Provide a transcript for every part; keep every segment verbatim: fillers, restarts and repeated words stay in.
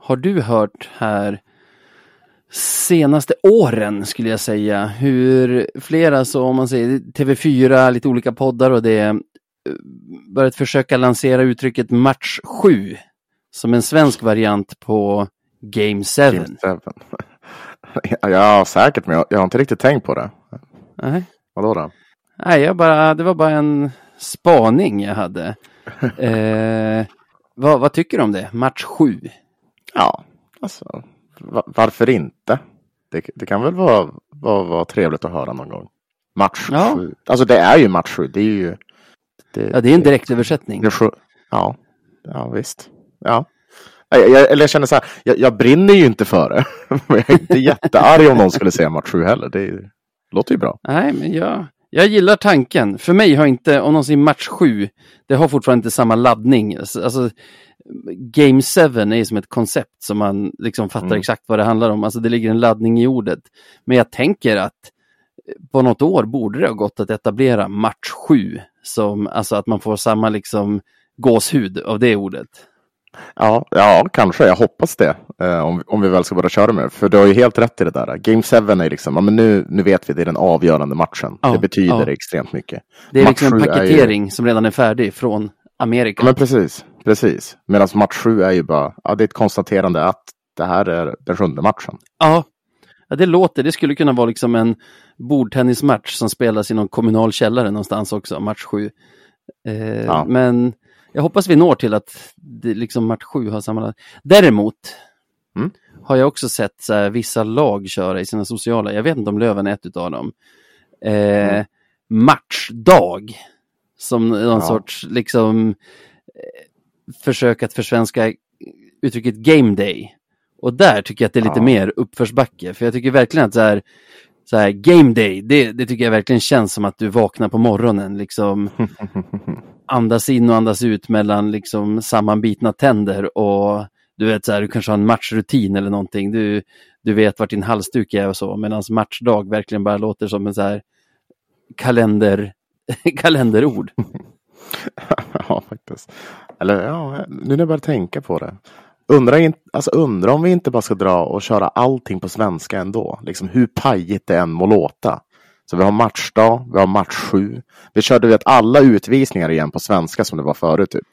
har du hört här senaste åren skulle jag säga hur flera, så om man säger T V fyra, lite olika poddar och det börjat försöka lansera uttrycket match sju som en svensk variant på Game sju. Game sju. Ja, säkert, men jag, jag har inte riktigt tänkt på det. Nej. Vadå då? Nej, jag bara, det var bara en spaning jag hade. eh, vad, vad tycker du om det? Match sju? Ja, alltså varför inte? Det, det kan väl vara, vara, vara trevligt att höra någon gång. Match ja. sju. Alltså det är ju match sju. Det är ju... Det, ja, det är en direktöversättning. Det, det, ja, ja visst. Ja. Jag, jag, eller jag känner så här, jag, jag brinner ju inte för det. Men jag är inte jättearg om någon skulle säga match sju heller. Det, är, det låter ju bra. Nej, men jag, jag gillar tanken. För mig har inte, om någon säger match sju, det har fortfarande inte samma laddning. Alltså, Game sju är som ett koncept som man liksom fattar mm. exakt vad det handlar om. Alltså det ligger en laddning i ordet. Men jag tänker att på något år borde det ha gått att etablera match sju. Som, alltså att man får samma liksom gåshud av det ordet. Ja, ja, kanske. Jag hoppas det. Eh, om, om vi väl ska börja köra med det. För du har ju helt rätt i det där. Game sju är liksom, ja, men nu, nu vet vi det är den avgörande matchen. Ja, det betyder ja. extremt mycket. Det är match liksom en paketering ju... som redan är färdig från Amerika. Ja, men precis, precis. Medan match sju är ju bara, ja, det är ett konstaterande att det här är den sjunde matchen. Ja, ja det låter, det skulle kunna vara liksom en bordtennismatch som spelas i någon kommunal källare någonstans också, match sju. Eh, ja. Men jag hoppas vi når till att det, liksom match sju har samma... Däremot mm. har jag också sett så här, vissa lag köra i sina sociala, jag vet inte om Löven är ett utav dem, eh, mm. matchdag som någon ja. sorts liksom eh, försök att försvenska uttrycket game day. Och där tycker jag att det är lite ja. mer uppförsbacke, för jag tycker verkligen att så här, så här game day, det, det tycker jag verkligen känns som att du vaknar på morgonen liksom andas in och andas ut mellan liksom sammanbitna tänder och du vet så här, du kanske har en matchrutin eller någonting, du, du vet vart din halsduk är och så, medan matchdag verkligen bara låter som en så här kalender kalenderord. Ja, faktiskt. Eller ja, nu när jag börjar tänka på det. Undrar, in, alltså undrar om vi inte bara ska dra och köra allting på svenska ändå. Liksom hur pajigt det än må låta. Så vi har matchdag, vi har match sju. Vi körde vet, alla utvisningar igen på svenska som det var förut typ.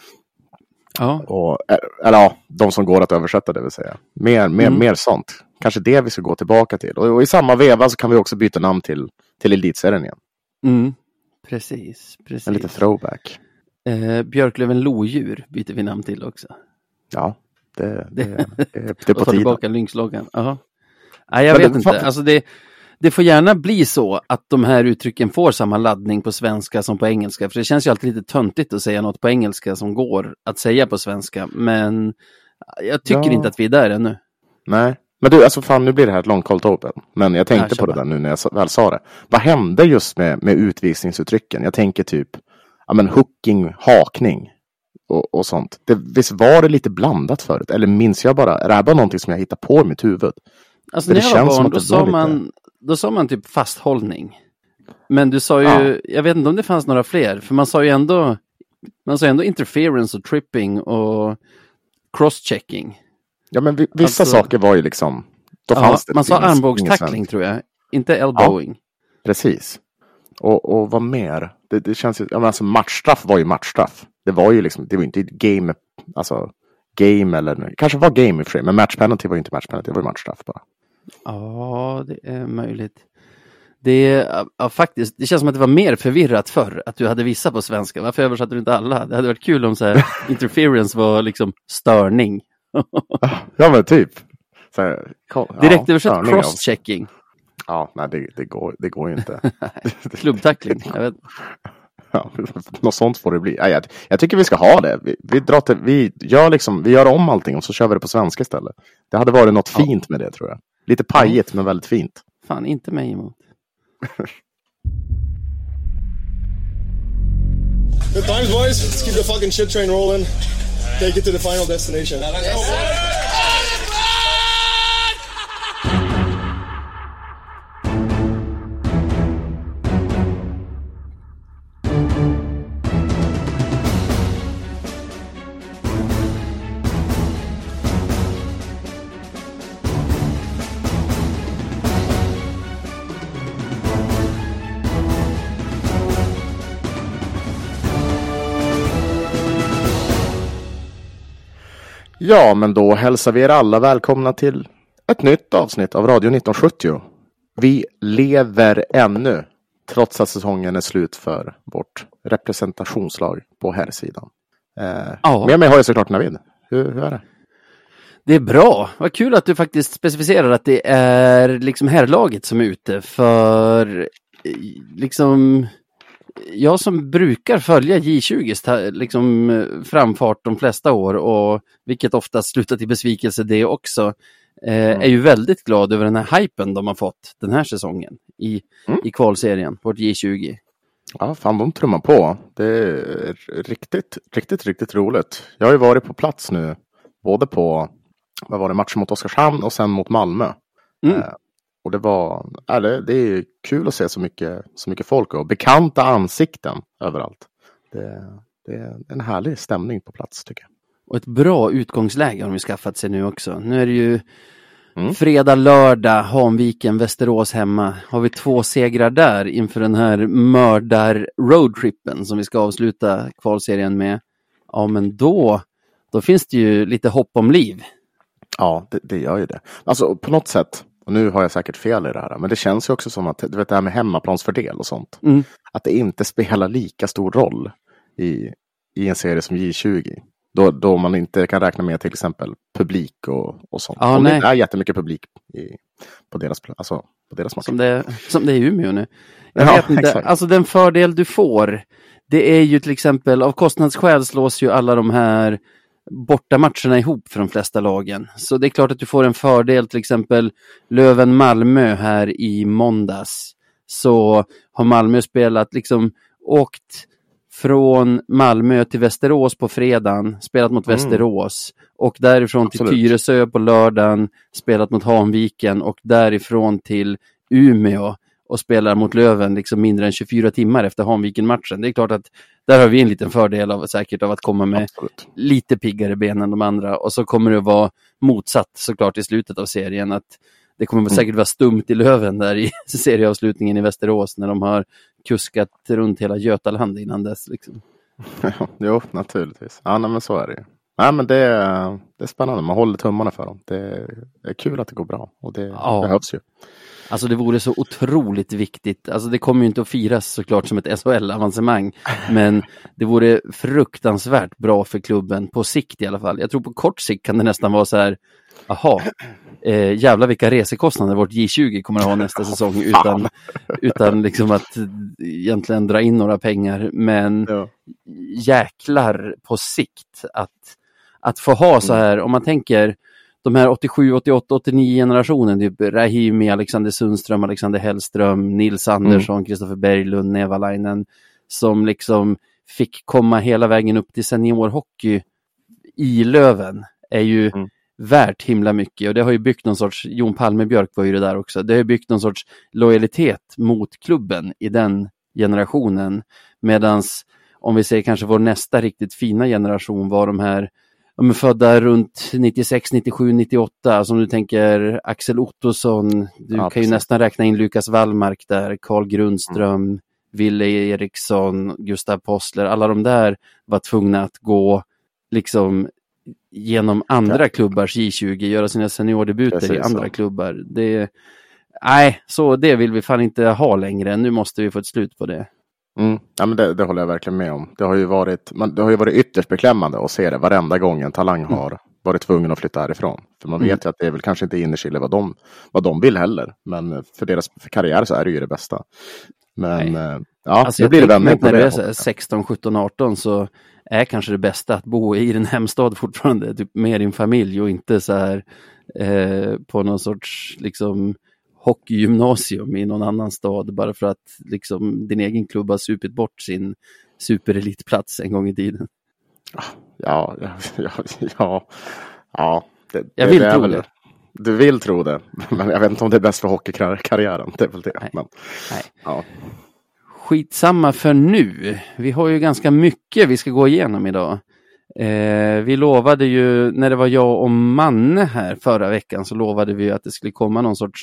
Ja. Och, eller ja, de som går att översätta det vill säga. Mer, mer, mm. mer sånt. Kanske det vi ska gå tillbaka till. Och, och i samma veva så kan vi också byta namn till, till Elitserien igen. Mm. Precis, precis. En liten throwback. Eh, Björklöven lodjur byter vi namn till också. Ja, det, det, det, det är på och ta tillbaka Lynxloggan. Ja. Nej, jag Men vet det, inte. Fan... Alltså det, det får gärna bli så att de här uttrycken får samma laddning på svenska som på engelska. För det känns ju alltid lite töntigt att säga något på engelska som går att säga på svenska. Men jag tycker ja. inte att vi är där ännu. Nej. Men du, alltså fan, nu blir det här ett långt cold open. Men jag tänkte ja, på det där nu när jag väl sa det. Vad hände just med, med utvisningsuttrycken? Jag tänker typ, ja men hooking, hakning och, och sånt. Det, visst var det lite blandat förut? Eller minns jag bara, är det här bara någonting som jag hittar på i mitt huvud? Alltså när jag var barn, då sa, man, då sa man typ fasthållning. Men du sa ju, ja. jag vet inte om det fanns några fler. För man sa ju ändå, man sa ändå interference och tripping och crosschecking. Ja, men vissa alltså, saker var ju liksom... Då ja, fanns det man sa armbågstackling tror jag. Inte elbowing. Ja, precis. Och, och vad mer? Det, det känns ju... Ja, men alltså matchstraff var ju matchstraff. Det var ju liksom... Det var inte game... Alltså... Game eller... Kanske var game i och för sig. Men match penalty var ju inte match penalty. Det var ju matchstraff bara. Ja, det är möjligt. Det, ja, faktiskt, det känns som att det var mer förvirrat förr. Att du hade vissa på svenska. Varför översatte du inte alla? Det hade varit kul om så här, interference var liksom störning. Ja men typ så här, ja, direkt översatt crosschecking. Ja, nej det, det, går, det går ju inte. Klubbtackling, jag vet. Ja, något sånt får det bli. Ja, jag, jag tycker vi ska ha det. Vi, vi, drar till, vi, gör liksom, vi gör om allting och så kör vi det på svenska istället. Det hade varit något ja. fint med det tror jag. Lite pajigt ja. men väldigt fint. Fan, inte mig emot. Good times, boys. Let's keep the fucking shit train rolling. Take it to the final destination. Ja, men då hälsar vi er alla välkomna till ett nytt avsnitt av Radio nitton sjuttio. Vi lever ännu, trots att säsongen är slut för vårt representationslag på här sidan. Eh, ja. Med mig har jag såklart Navid. Hur, hur är det? Det är bra. Vad kul att du faktiskt specificerar att det är liksom herrlaget som är ute. För liksom jag som brukar följa J tjugo liksom framfart de flesta år, och vilket oftast slutar till besvikelse det också, eh, mm. är ju väldigt glad över den här hypen de har fått den här säsongen i, mm. i kvalserien på J tjugo. Ja, fan, de trummar på. Det är riktigt, riktigt, riktigt roligt. Jag har ju varit på plats nu, både på vad var det, matchen mot Oskarshamn och sen mot Malmö. Mm. Eh, och det var, äh, det, det är kul att se så mycket, så mycket folk och bekanta ansikten överallt. Det, det är en härlig stämning på plats, tycker jag. Och ett bra utgångsläge har de skaffat sig nu också. Nu är det ju mm. fredag, lördag, Hanviken, Västerås hemma. Har vi två segrar där inför den här mördar-roadtrippen som vi ska avsluta kvalserien med. Ja, men då, då finns det ju lite hopp om liv. Ja, det, det gör ju det. Alltså på något sätt, och nu har jag säkert fel i det här, men det känns ju också som att, du vet, det här med hemmaplansfördel och sånt, mm. att det inte spelar lika stor roll i, i en serie som J tjugo. Då, då man inte kan räkna med till exempel publik och, och sånt. Ja, och nej. Det är jättemycket publik i, på deras, alltså, på deras matcher. Som det, som det är i Umeå nu. Jag ja, vet inte, exakt. Alltså den fördel du får, det är ju till exempel, av kostnadsskäl slås ju alla de här borta matcherna ihop för de flesta lagen. Så det är klart att du får en fördel, till exempel Löven-Malmö här i måndags. Så har Malmö spelat, liksom åkt från Malmö till Västerås på fredagen, spelat mot mm. Västerås, och därifrån Absolut. till Tyresö på lördagen, spelat mot Hanviken, och därifrån till Umeå och spelar mot Löven liksom mindre än tjugofyra timmar efter Hanviken-matchen. Det är klart att där har vi en liten fördel av, säkert av att komma med Absolut. lite piggare ben än de andra, och så kommer det att vara motsatt såklart i slutet av serien, att det kommer mm. säkert vara stumt i Löven där i serieavslutningen i Västerås när de har kuskat runt hela Götaland innan dess. Liksom. Jo, naturligtvis. Ja, nej, men så är det ju. Nej, men det är, det är spännande. Man håller tummarna för dem. Det är, det är kul att det går bra, och det ja. behövs ju. Alltså det vore så otroligt viktigt. Alltså det kommer ju inte att firas såklart som ett S H L-avancemang. Men det vore fruktansvärt bra för klubben på sikt i alla fall. Jag tror på kort sikt kan det nästan vara så här. Aha, eh, jävla vilka resekostnader vårt J tjugo kommer att ha nästa säsong utan, utan liksom att egentligen dra in några pengar. Men ja. jäklar på sikt att, att få ha så här, om man tänker de här åttiosju, åttioåtta, åttionio generationen, typ Rahimi, Alexander Sundström, Alexander Hellström, Nils Andersson, Kristoffer mm. Berglund, Nevalainen, som liksom fick komma hela vägen upp till seniorhockey i Löven, är ju mm. värt himla mycket. Och det har ju byggt någon sorts, Jon Palmebjörk var ju det där också, det har ju byggt någon sorts lojalitet mot klubben i den generationen. Medans om vi säger kanske vår nästa riktigt fina generation var de här, de är födda runt nittiosex, nittiosju, nittioåtta, alltså om du tänker Axel Ottosson, du ja, kan precis. ju nästan räkna in Lukas Wallmark där, Carl Grundström, mm. Ville Eriksson, Gustav Possler, alla de där var tvungna att gå liksom genom andra ja. klubbars J tjugo, göra sina seniordebuter precis, i andra så. klubbar. Det, nej, så det vill vi fan inte ha längre. Nu måste vi få ett slut på det. Mm. Ja, men det, det håller jag verkligen med om. Det har ju varit, man, det har ju varit ytterst beklämmande att se det varenda gång en talang mm. har varit tvungen att flytta härifrån. För man vet mm. ju att det är väl kanske inte innerskille vad de, vad de vill heller. Men för deras för karriär så är det ju det bästa. Men äh, ja, alltså, det blir det vändning på när det. När det är sexton, sjutton, arton så är kanske det bästa att bo i din hemstad fortfarande. Typ med din familj och inte så här eh, på någon sorts liksom hockeygymnasium i någon annan stad bara för att liksom din egen klubb har supit bort sin superelitplats en gång i tiden. Ja, ja, ja, ja, ja det, jag vill det tro väl, det. Du vill tro det, men jag vet inte om det är bäst för hockeykarriären. Det är väl det. Nej. Men, Nej. Ja. Skitsamma för nu. Vi har ju ganska mycket vi ska gå igenom idag. Eh, vi lovade ju, när det var jag och Manne här förra veckan, så lovade vi att det skulle komma någon sorts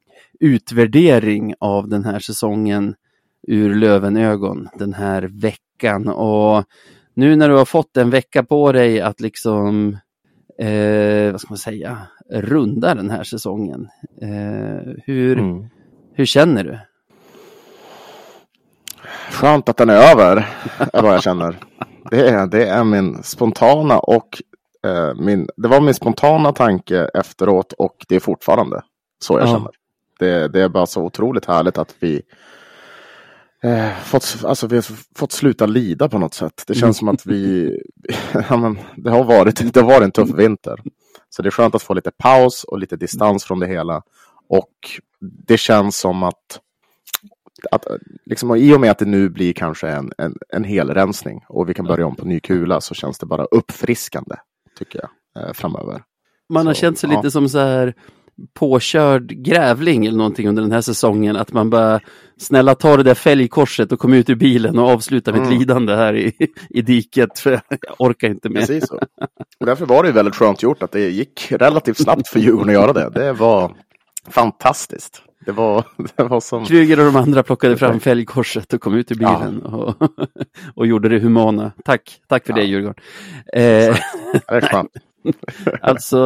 utvärdering av den här säsongen ur Lövenögon den här veckan. Och nu när du har fått en vecka på dig att liksom eh, vad ska man säga, runda den här säsongen. Eh, hur, mm. hur känner du? Skönt att den är över, är vad jag känner. Det är, det är min spontana och eh, min, det var min spontana tanke efteråt och det är fortfarande så jag ja. känner. Det, det är bara så otroligt härligt att vi eh, fått, alltså vi har fått sluta lida på något sätt. Det känns mm. som att vi ja, men, det har varit det har varit en tuff vinter. Så det är skönt att få lite paus och lite distans från det hela. Och det känns som att Att, liksom, i och med att det nu blir kanske en, en, en hel rensning och vi kan börja om på ny kula, så känns det bara uppfriskande, tycker jag, eh, framöver. Man har så, känt sig ja. lite som så här påkörd grävling eller någonting under den här säsongen, att man bara snälla ta det där fälgkorset och kom ut ur bilen och avsluta mitt mm. lidande här i, i diket, för jag orkar inte mer. Precis så. Och därför var det väldigt skönt gjort att det gick relativt snabbt för Djurgården att göra det. Det var fantastiskt. Det var, det var som... Kryger och de andra plockade fram fälgkorset och kom ut ur bilen ja. och, och gjorde det humana. Tack, tack för ja. det Djurgården. Eh, det är skönt. alltså,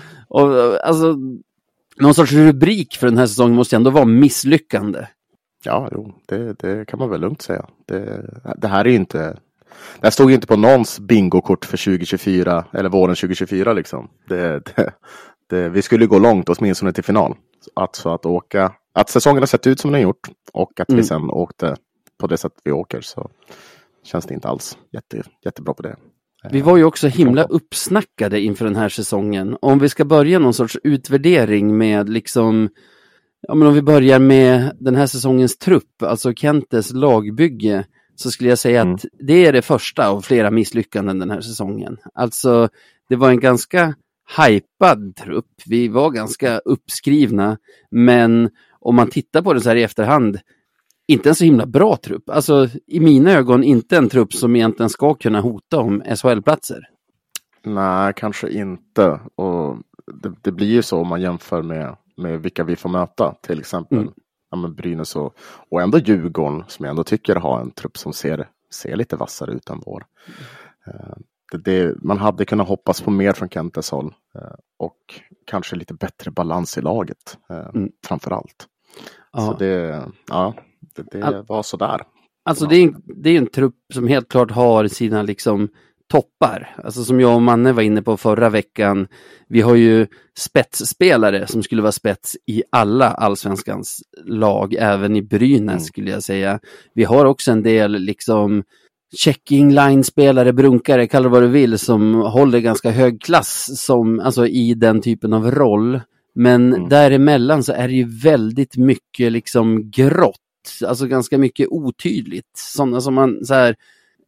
och, alltså, någon sorts rubrik för den här säsongen måste ändå vara misslyckande. Ja, jo, det, det kan man väl lugnt säga. Det, det här är ju inte... Det här stod ju inte på någons bingokort för tjugo tjugofyra eller våren tjugo tjugofyra liksom. Det, det, det, vi skulle gå långt, åtminstone till final. Att, så att, åka, att säsongen har sett ut som den har gjort och att mm. vi sen åkte på det sätt vi åker, så känns det inte alls jätte, jättebra på det. Vi var ju också himla uppsnackade inför den här säsongen. Om vi ska börja någon sorts utvärdering med liksom, ja men om vi börjar med den här säsongens trupp, alltså Kentes lagbygge, så skulle jag säga mm. att det är det första av flera misslyckanden den här säsongen. Alltså det var en ganska hypad trupp. Vi var ganska uppskrivna, men om man tittar på det så här i efterhand, inte en så himla bra trupp. Alltså i mina ögon inte en trupp som egentligen ska kunna hota om S H L-platser. Nej, kanske inte. Och det, det blir ju så om man jämför med, med vilka vi får möta. Till exempel mm. ja, men Brynäs och, och ändå Djurgården, som jag ändå tycker har en trupp som ser, ser lite vassare ut än vår. Mm. Uh, Det, det, man hade kunnat hoppas på mer från Kentes håll eh, och kanske lite bättre balans i laget eh, mm. framförallt. Ja. Så det, ja, det, det All, var sådär. Alltså det är, det är en trupp som helt klart har sina liksom toppar. Alltså som jag och Manne var inne på förra veckan. Vi har ju spetsspelare som skulle vara spets i alla allsvenskans lag, även i Brynäs mm. skulle jag säga. Vi har också en del liksom checking line-spelare, brunkare, kalla det vad du vill, som håller ganska hög klass som, alltså i den typen av roll. Men mm. däremellan så är det ju väldigt mycket liksom grått. Alltså ganska mycket otydligt. Sådana som man så här,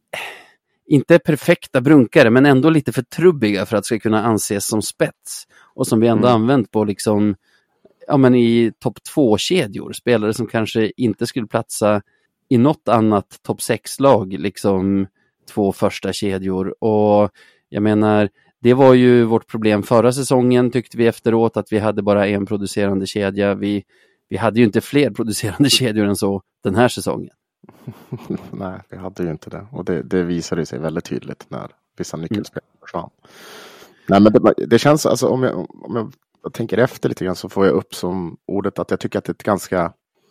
inte perfekta brunkare, men ändå lite för trubbiga för att ska kunna anses som spets. Och som vi ändå mm. använt på liksom, ja men i topp två kedjor. Spelare som kanske inte skulle platsa i något annat topp sex-lag, liksom två första kedjor. Och jag menar, det var ju vårt problem förra säsongen, tyckte vi efteråt, att vi hade bara en producerande kedja. Vi, vi hade ju inte fler producerande kedjor än så den här säsongen. Nej, vi hade ju inte det. Och det, det visade sig väldigt tydligt när vissa nyckelspelare mm. försvann. Nej, men det, det känns, alltså om jag, om jag tänker efter lite grann, så får jag upp som ordet att jag tycker att det är ett ganska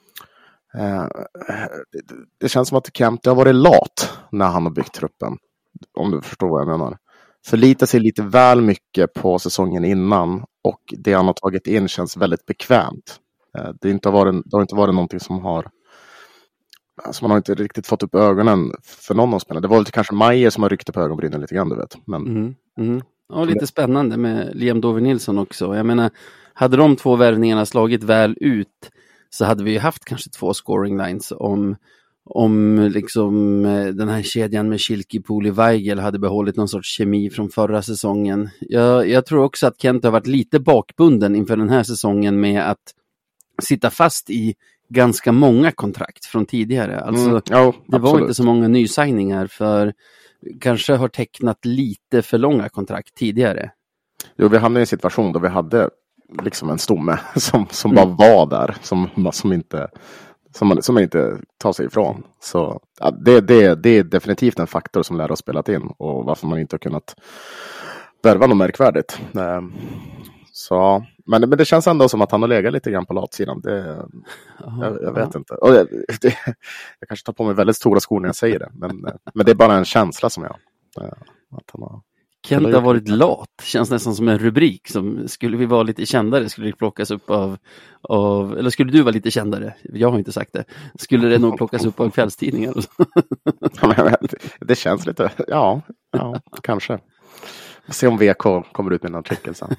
Uh, det, det känns som att Kent har varit lat när han har byggt truppen, om du förstår vad jag menar. Förlitar sig lite väl mycket på säsongen innan, och det han har tagit in känns väldigt bekvämt. Uh, det, inte har varit, det har inte varit någonting som har alltså man har inte riktigt fått upp ögonen för någon av spelarna. Det var lite kanske Majer som har ryckt upp ögonbrynen lite grann, du vet. Men... Mm, mm. Ja, lite spännande med Liam Dover Nilsson också. Jag menar, hade de två värvningarna slagit väl ut, så hade vi ju haft kanske två scoring lines om, om liksom den här kedjan med Schilke, Poli, Weigel hade behållit någon sorts kemi från förra säsongen. Jag, jag tror också att Kent har varit lite bakbunden inför den här säsongen med att sitta fast i ganska många kontrakt från tidigare. Alltså, mm, ja, det var inte så många nysigningar, för kanske har tecknat lite för långa kontrakt tidigare. Jo, vi hamnade i en situation då vi hade liksom en stomme som, som mm. bara var där, som, som inte som man, som man inte tar sig ifrån. Så ja, det, det, det är definitivt en faktor som lär oss spelat in, och varför man inte har kunnat var nog märkvärdigt. Eh, så, men, men det känns ändå som att han har legat lite grann på latsidan. Det, aha, jag, jag vet aha. inte. Och det, det, jag kanske tar på mig väldigt stora skor när jag säger det. Men, men det är bara en känsla som jag att han har. Kent har varit lat. Känns nästan som en rubrik. Som skulle vi vara lite kändare skulle det plockas upp av, av eller skulle du vara lite kändare? Jag har inte sagt det. Skulle det nog plockas upp av kvällstidningar? Ja, det känns lite, ja, ja kanske. Se om V K kommer ut med en artikel sen.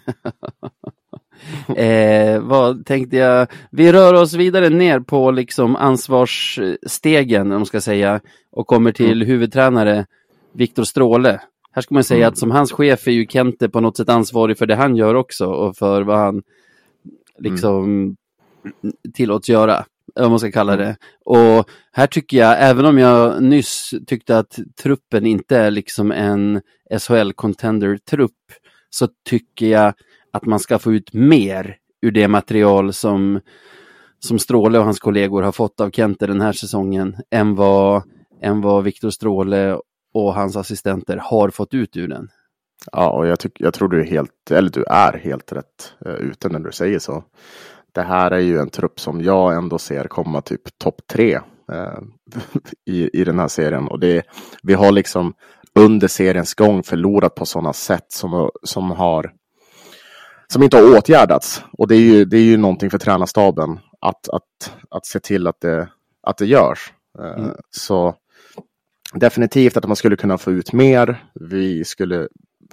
eh, vad tänkte jag? Vi rör oss vidare ner på liksom ansvarsstegen, om man ska säga, och kommer till mm. huvudtränare Viktor Stråle. Här ska man säga mm. att som hans chef är ju Kente på något sätt ansvarig för det han gör också och för vad han liksom mm. tillåts göra, vad man ska kalla det. Och här tycker jag, även om jag nyss tyckte att truppen inte är liksom en S H L-contender-trupp, så tycker jag att man ska få ut mer ur det material som, som Stråle och hans kollegor har fått av Kente den här säsongen än vad, än vad Viktor Stråle och hans assistenter har fått ut ur den. Ja, och jag, tyck, jag tror du är helt, eller du är helt rätt uh, ute när du säger så. Det här är ju en trupp som jag ändå ser komma typ topp tre uh, i, i den här serien. Och det, vi har liksom under seriens gång förlorat på sådana sätt som, som har som inte har åtgärdats. Och det är ju, det är ju någonting för tränarstaben att, att, att se till att det, att det görs. Uh, mm. Så definitivt att man skulle kunna få ut mer. Vi skulle,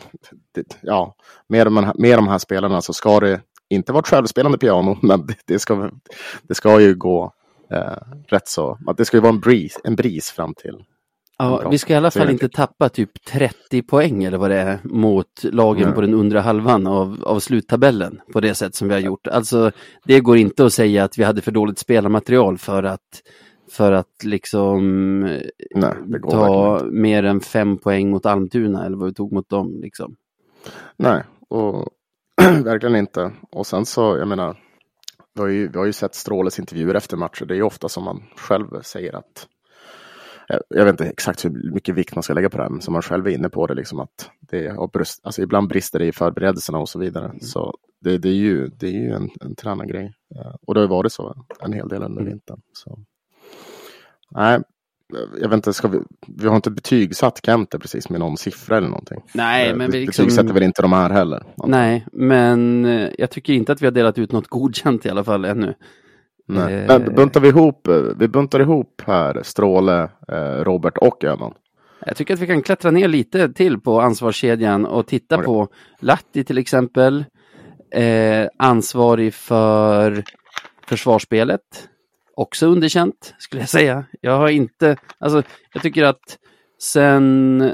ja, med de här, med de här spelarna så ska det inte vara ett självspelande piano, men det, det, ska, det ska ju gå eh, rätt så. Det ska ju vara en bris, en bris fram till. Ja, vi ska i alla fall inte tappa typ trettio poäng eller vad det är mot lagen mm. på den undre halvan av, av sluttabellen på det sätt som vi har gjort. Alltså, det går inte att säga att vi hade för dåligt spelarmaterial för att för att liksom Nej, det går ta mer än fem poäng mot Almtuna eller vad vi tog mot dem liksom. Nej, och verkligen inte. Och sen så, jag menar, vi har ju, vi har ju sett Stråles intervjuer efter matcher. Det är ju ofta som man själv säger att, jag vet inte exakt hur mycket vikt man ska lägga på det här, men som man själv är inne på det liksom, att det är, brist, alltså ibland brister det i förberedelserna och så vidare. Mm. Så det, det är ju, det är ju en, en tränargrej. Och det har ju varit så en hel del under vintern. Så. Nej, jag vet inte, ska vi, vi har inte betygsatt Kente precis med någon siffra eller någonting. Nej, men vi liksom, betygsätter väl inte de här heller. Nej, men jag tycker inte att vi har delat ut något godkänt i alla fall ännu. Nej. Eh... Men buntar vi ihop, vi buntar ihop här Stråle, Robert och Öhman. Jag tycker att vi kan klättra ner lite till på ansvarskedjan och titta okay. på Lahti till exempel. Eh, ansvarig för försvarsspelet. Också underkänt, skulle jag säga. Jag har inte, alltså jag tycker att sen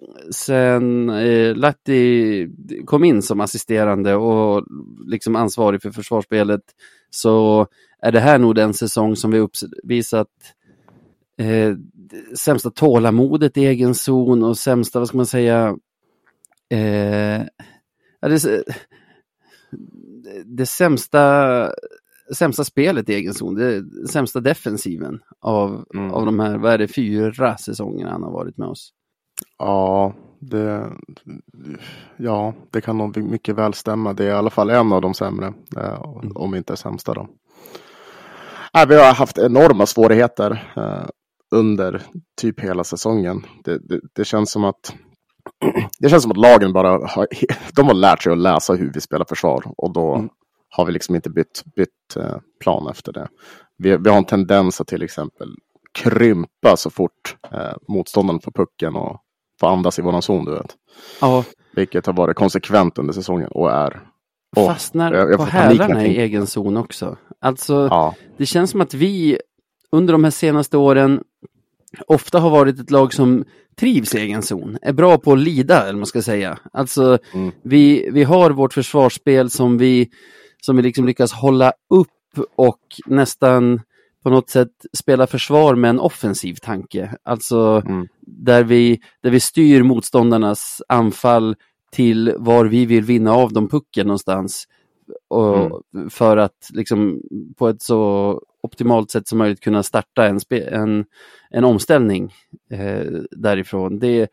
sen eh, Lahti kom in som assisterande och liksom ansvarig för försvarsspelet, så är det här nog den säsong som vi uppvisat eh, sämsta tålamodet i egen zon och sämsta, vad ska man säga, eh, det, det sämsta sämsta spelet i egen zon, det sämsta defensiven av, mm. av de här, vad är det, fyra säsongerna han har varit med oss. Ja, det ja, det kan nog mycket väl stämma. Det är i alla fall en av de sämre, eh, mm. om inte sämsta då. Äh, vi har haft enorma svårigheter eh, under typ hela säsongen. Det, det, det känns som att det känns som att lagen bara har, de har lärt sig att läsa hur vi spelar försvar, och då mm. har vi liksom inte bytt, bytt eh, plan efter det. Vi, vi har en tendens att till exempel krympa så fort eh, motståndaren får pucken och får andas i våran zon, du vet. Ja. Vilket har varit konsekvent under säsongen och är... Oh, fastnar jag, jag på hälarna i egen zon också. Alltså, ja. Det känns som att vi under de här senaste åren ofta har varit ett lag som trivs i egen zon. Är bra på att lida, eller man ska säga. Alltså, mm. vi, vi har vårt försvarsspel som vi, som vi liksom lyckas hålla upp och nästan på något sätt spela försvar med en offensiv tanke. Alltså, mm. där, vi, där vi styr motståndarnas anfall till var vi vill vinna av de pucken någonstans. Och mm. för att liksom på ett så optimalt sätt som möjligt kunna starta en, spe, en, en omställning eh, därifrån. Det,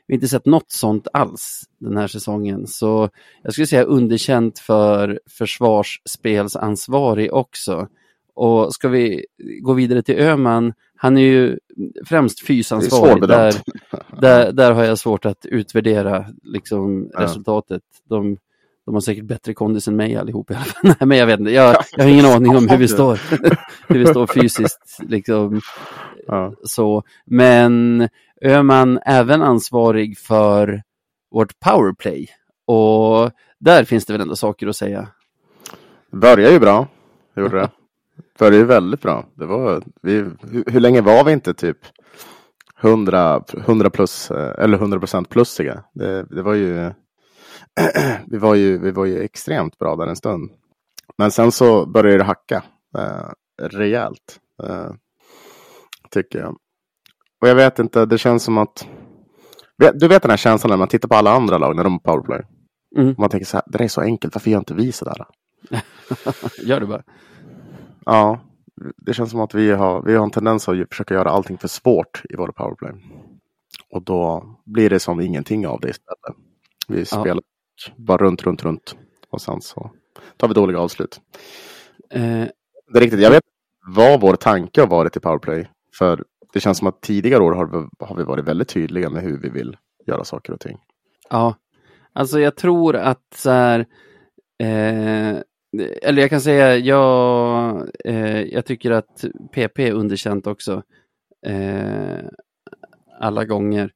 vi har inte sett något sånt alls den här säsongen. Så jag skulle säga underkänt för försvarsspelsansvarig också. Och ska vi gå vidare till Öhman, han är ju främst fysansvarig. Där, där, där har jag svårt att utvärdera liksom, ja. resultatet. De, de har säkert bättre kondis än mig allihop. Nej, men jag vet inte. Jag, jag har ingen aning om hur vi står, hur vi står fysiskt. Liksom. Ja. Så. Men Öhman även ansvarig för vårt powerplay. Och där finns det väl ändå saker att säga. Det börjar ju bra. Det gjorde det. Det började ju väldigt bra. Det var, vi, hur, hur länge var vi inte typ hundra, hundra plus eller hundra procent plussiga? Det, det var ju vi var ju vi var ju extremt bra där en stund. Men sen så började det hacka eh, rejält eh, tycker jag. Och jag vet inte, det känns som att du vet den här känslan när man tittar på alla andra lag när de har powerplay. Mm. Man tänker så här, det är så enkelt, varför gör inte vi så där? Gör det bara. Ja, det känns som att vi har, vi har en tendens att försöka göra allting för svårt i våra powerplay. Och då blir det som ingenting av det istället. Vi spelar ja. bara runt, runt, runt. Och sen så tar vi dåliga avslut. Eh. Det är riktigt, jag vet vad vår tanke har varit i powerplay. För det känns som att tidigare år har vi, har vi varit väldigt tydliga med hur vi vill göra saker och ting. Ja, alltså jag tror att så här... Eh... Eller jag kan säga, jag, eh, jag tycker att P P är underkänt också. Eh, alla gånger.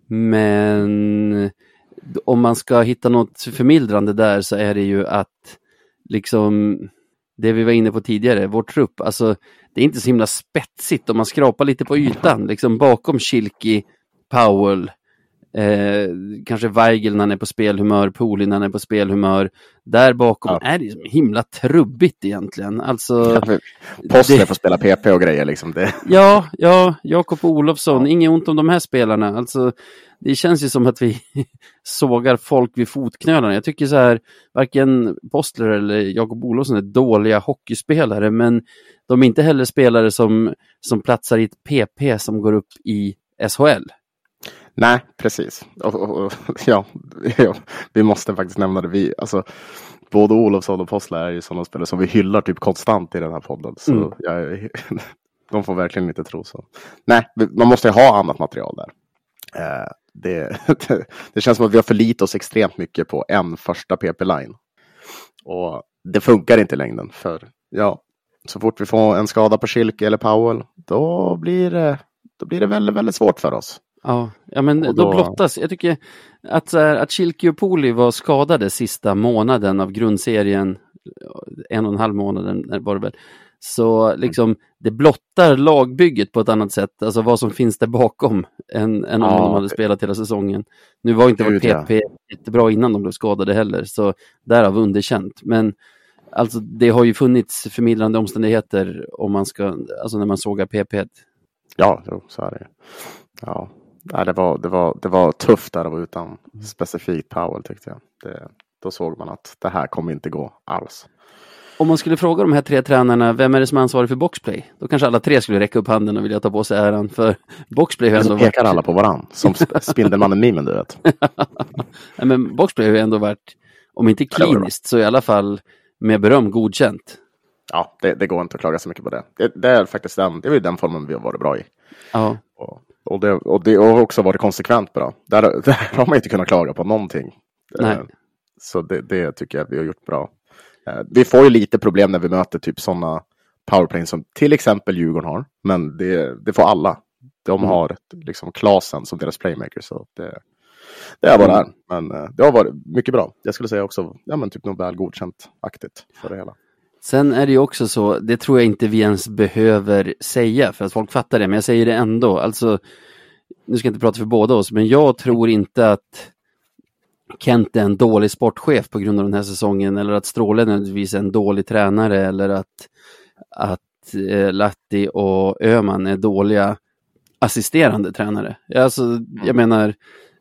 Men om man ska hitta något förmildrande där så är det ju att liksom det vi var inne på tidigare, vår trupp, alltså det är inte så himla spetsigt om man skrapar lite på ytan. Liksom bakom Schilke, Powell, Eh, kanske Weigel när han är på spelhumör, Poli när han är på spelhumör. Där bakom ja. är det himla trubbigt egentligen. Alltså, Postler det... får spela P P och grejer liksom det. Ja, ja, Jakob Olofsson, ja. Inget ont om de här spelarna. Alltså, det känns ju som att vi sågar folk vid fotknölarna. Jag tycker så här, varken Postler eller Jakob Olofsson är dåliga hockeyspelare, men de är inte heller spelare som, som platsar i ett P P som går upp i S H L. Nej, precis. Och, och, och, ja, ja, vi måste faktiskt nämna det. Vi, alltså, både Olofsson och Postler är ju sådana spelare som vi hyllar typ konstant i den här podden. Så mm. jag, de får verkligen inte tro så. Nej, man måste ju ha annat material där. Eh, det, det, det känns som att vi har förlitat oss extremt mycket på en första P P-line. Och det funkar inte i längden. För ja, så fort vi får en skada på Schilke eller Powell, då blir det, då blir det väldigt, väldigt svårt för oss. Ja, ja men då... då blottas. Jag tycker att, att Schilke och Poli var skadade sista månaden av grundserien, en och en halv månaden var det väl. Så liksom det blottar lagbygget på ett annat sätt. Alltså vad som finns där bakom än, än om ja, de hade spelat hela säsongen. Nu var inte vårt P P jättebra innan de blev skadade heller. Så därav underkänt. Men alltså det har ju funnits förmildrande omständigheter om man ska, alltså när man sågar P P. Ja, så är det. Ja. Nej, det, var, det, var, det var tufft där det var utan specifikt Powell tyckte jag. Det, då såg man att det här kommer inte gå alls. Om man skulle fråga de här tre tränarna, vem är det som är ansvarig för boxplay? Då kanske alla tre skulle räcka upp handen och vilja ta på sig äran för boxplay. Har ändå pekar varit... alla på varann, som Spindelmannen-mimen, du vet. Nej, men boxplay har ju ändå varit, om inte kliniskt så i alla fall med beröm godkänt. Ja, det, det går inte att klaga så mycket på det. Det, det är faktiskt den, det är den formen vi har varit bra i. Ja. Och, och, det, och det har också varit konsekvent bra. Där, där har man inte kunnat klaga på någonting. Nej. Så det, det tycker jag vi har gjort bra. Vi får ju lite problem när vi möter typ sådana powerplay som till exempel Djurgården har. Men det, det får alla. De mm. har liksom Klasen som deras playmaker. Så det, det är vad det är. Men det har varit mycket bra. Jag skulle säga också, ja men typ något väl godkänt-aktigt för det hela. Sen är det ju också så, det tror jag inte vi ens behöver säga för att folk fattar det, men jag säger det ändå. Alltså, nu ska jag inte prata för båda oss, men jag tror inte att Kent är en dålig sportchef på grund av den här säsongen, eller att Stråle nödvändigtvis är en dålig tränare, eller att, att eh, Latti och Öhman är dåliga assisterande tränare. Alltså, jag menar,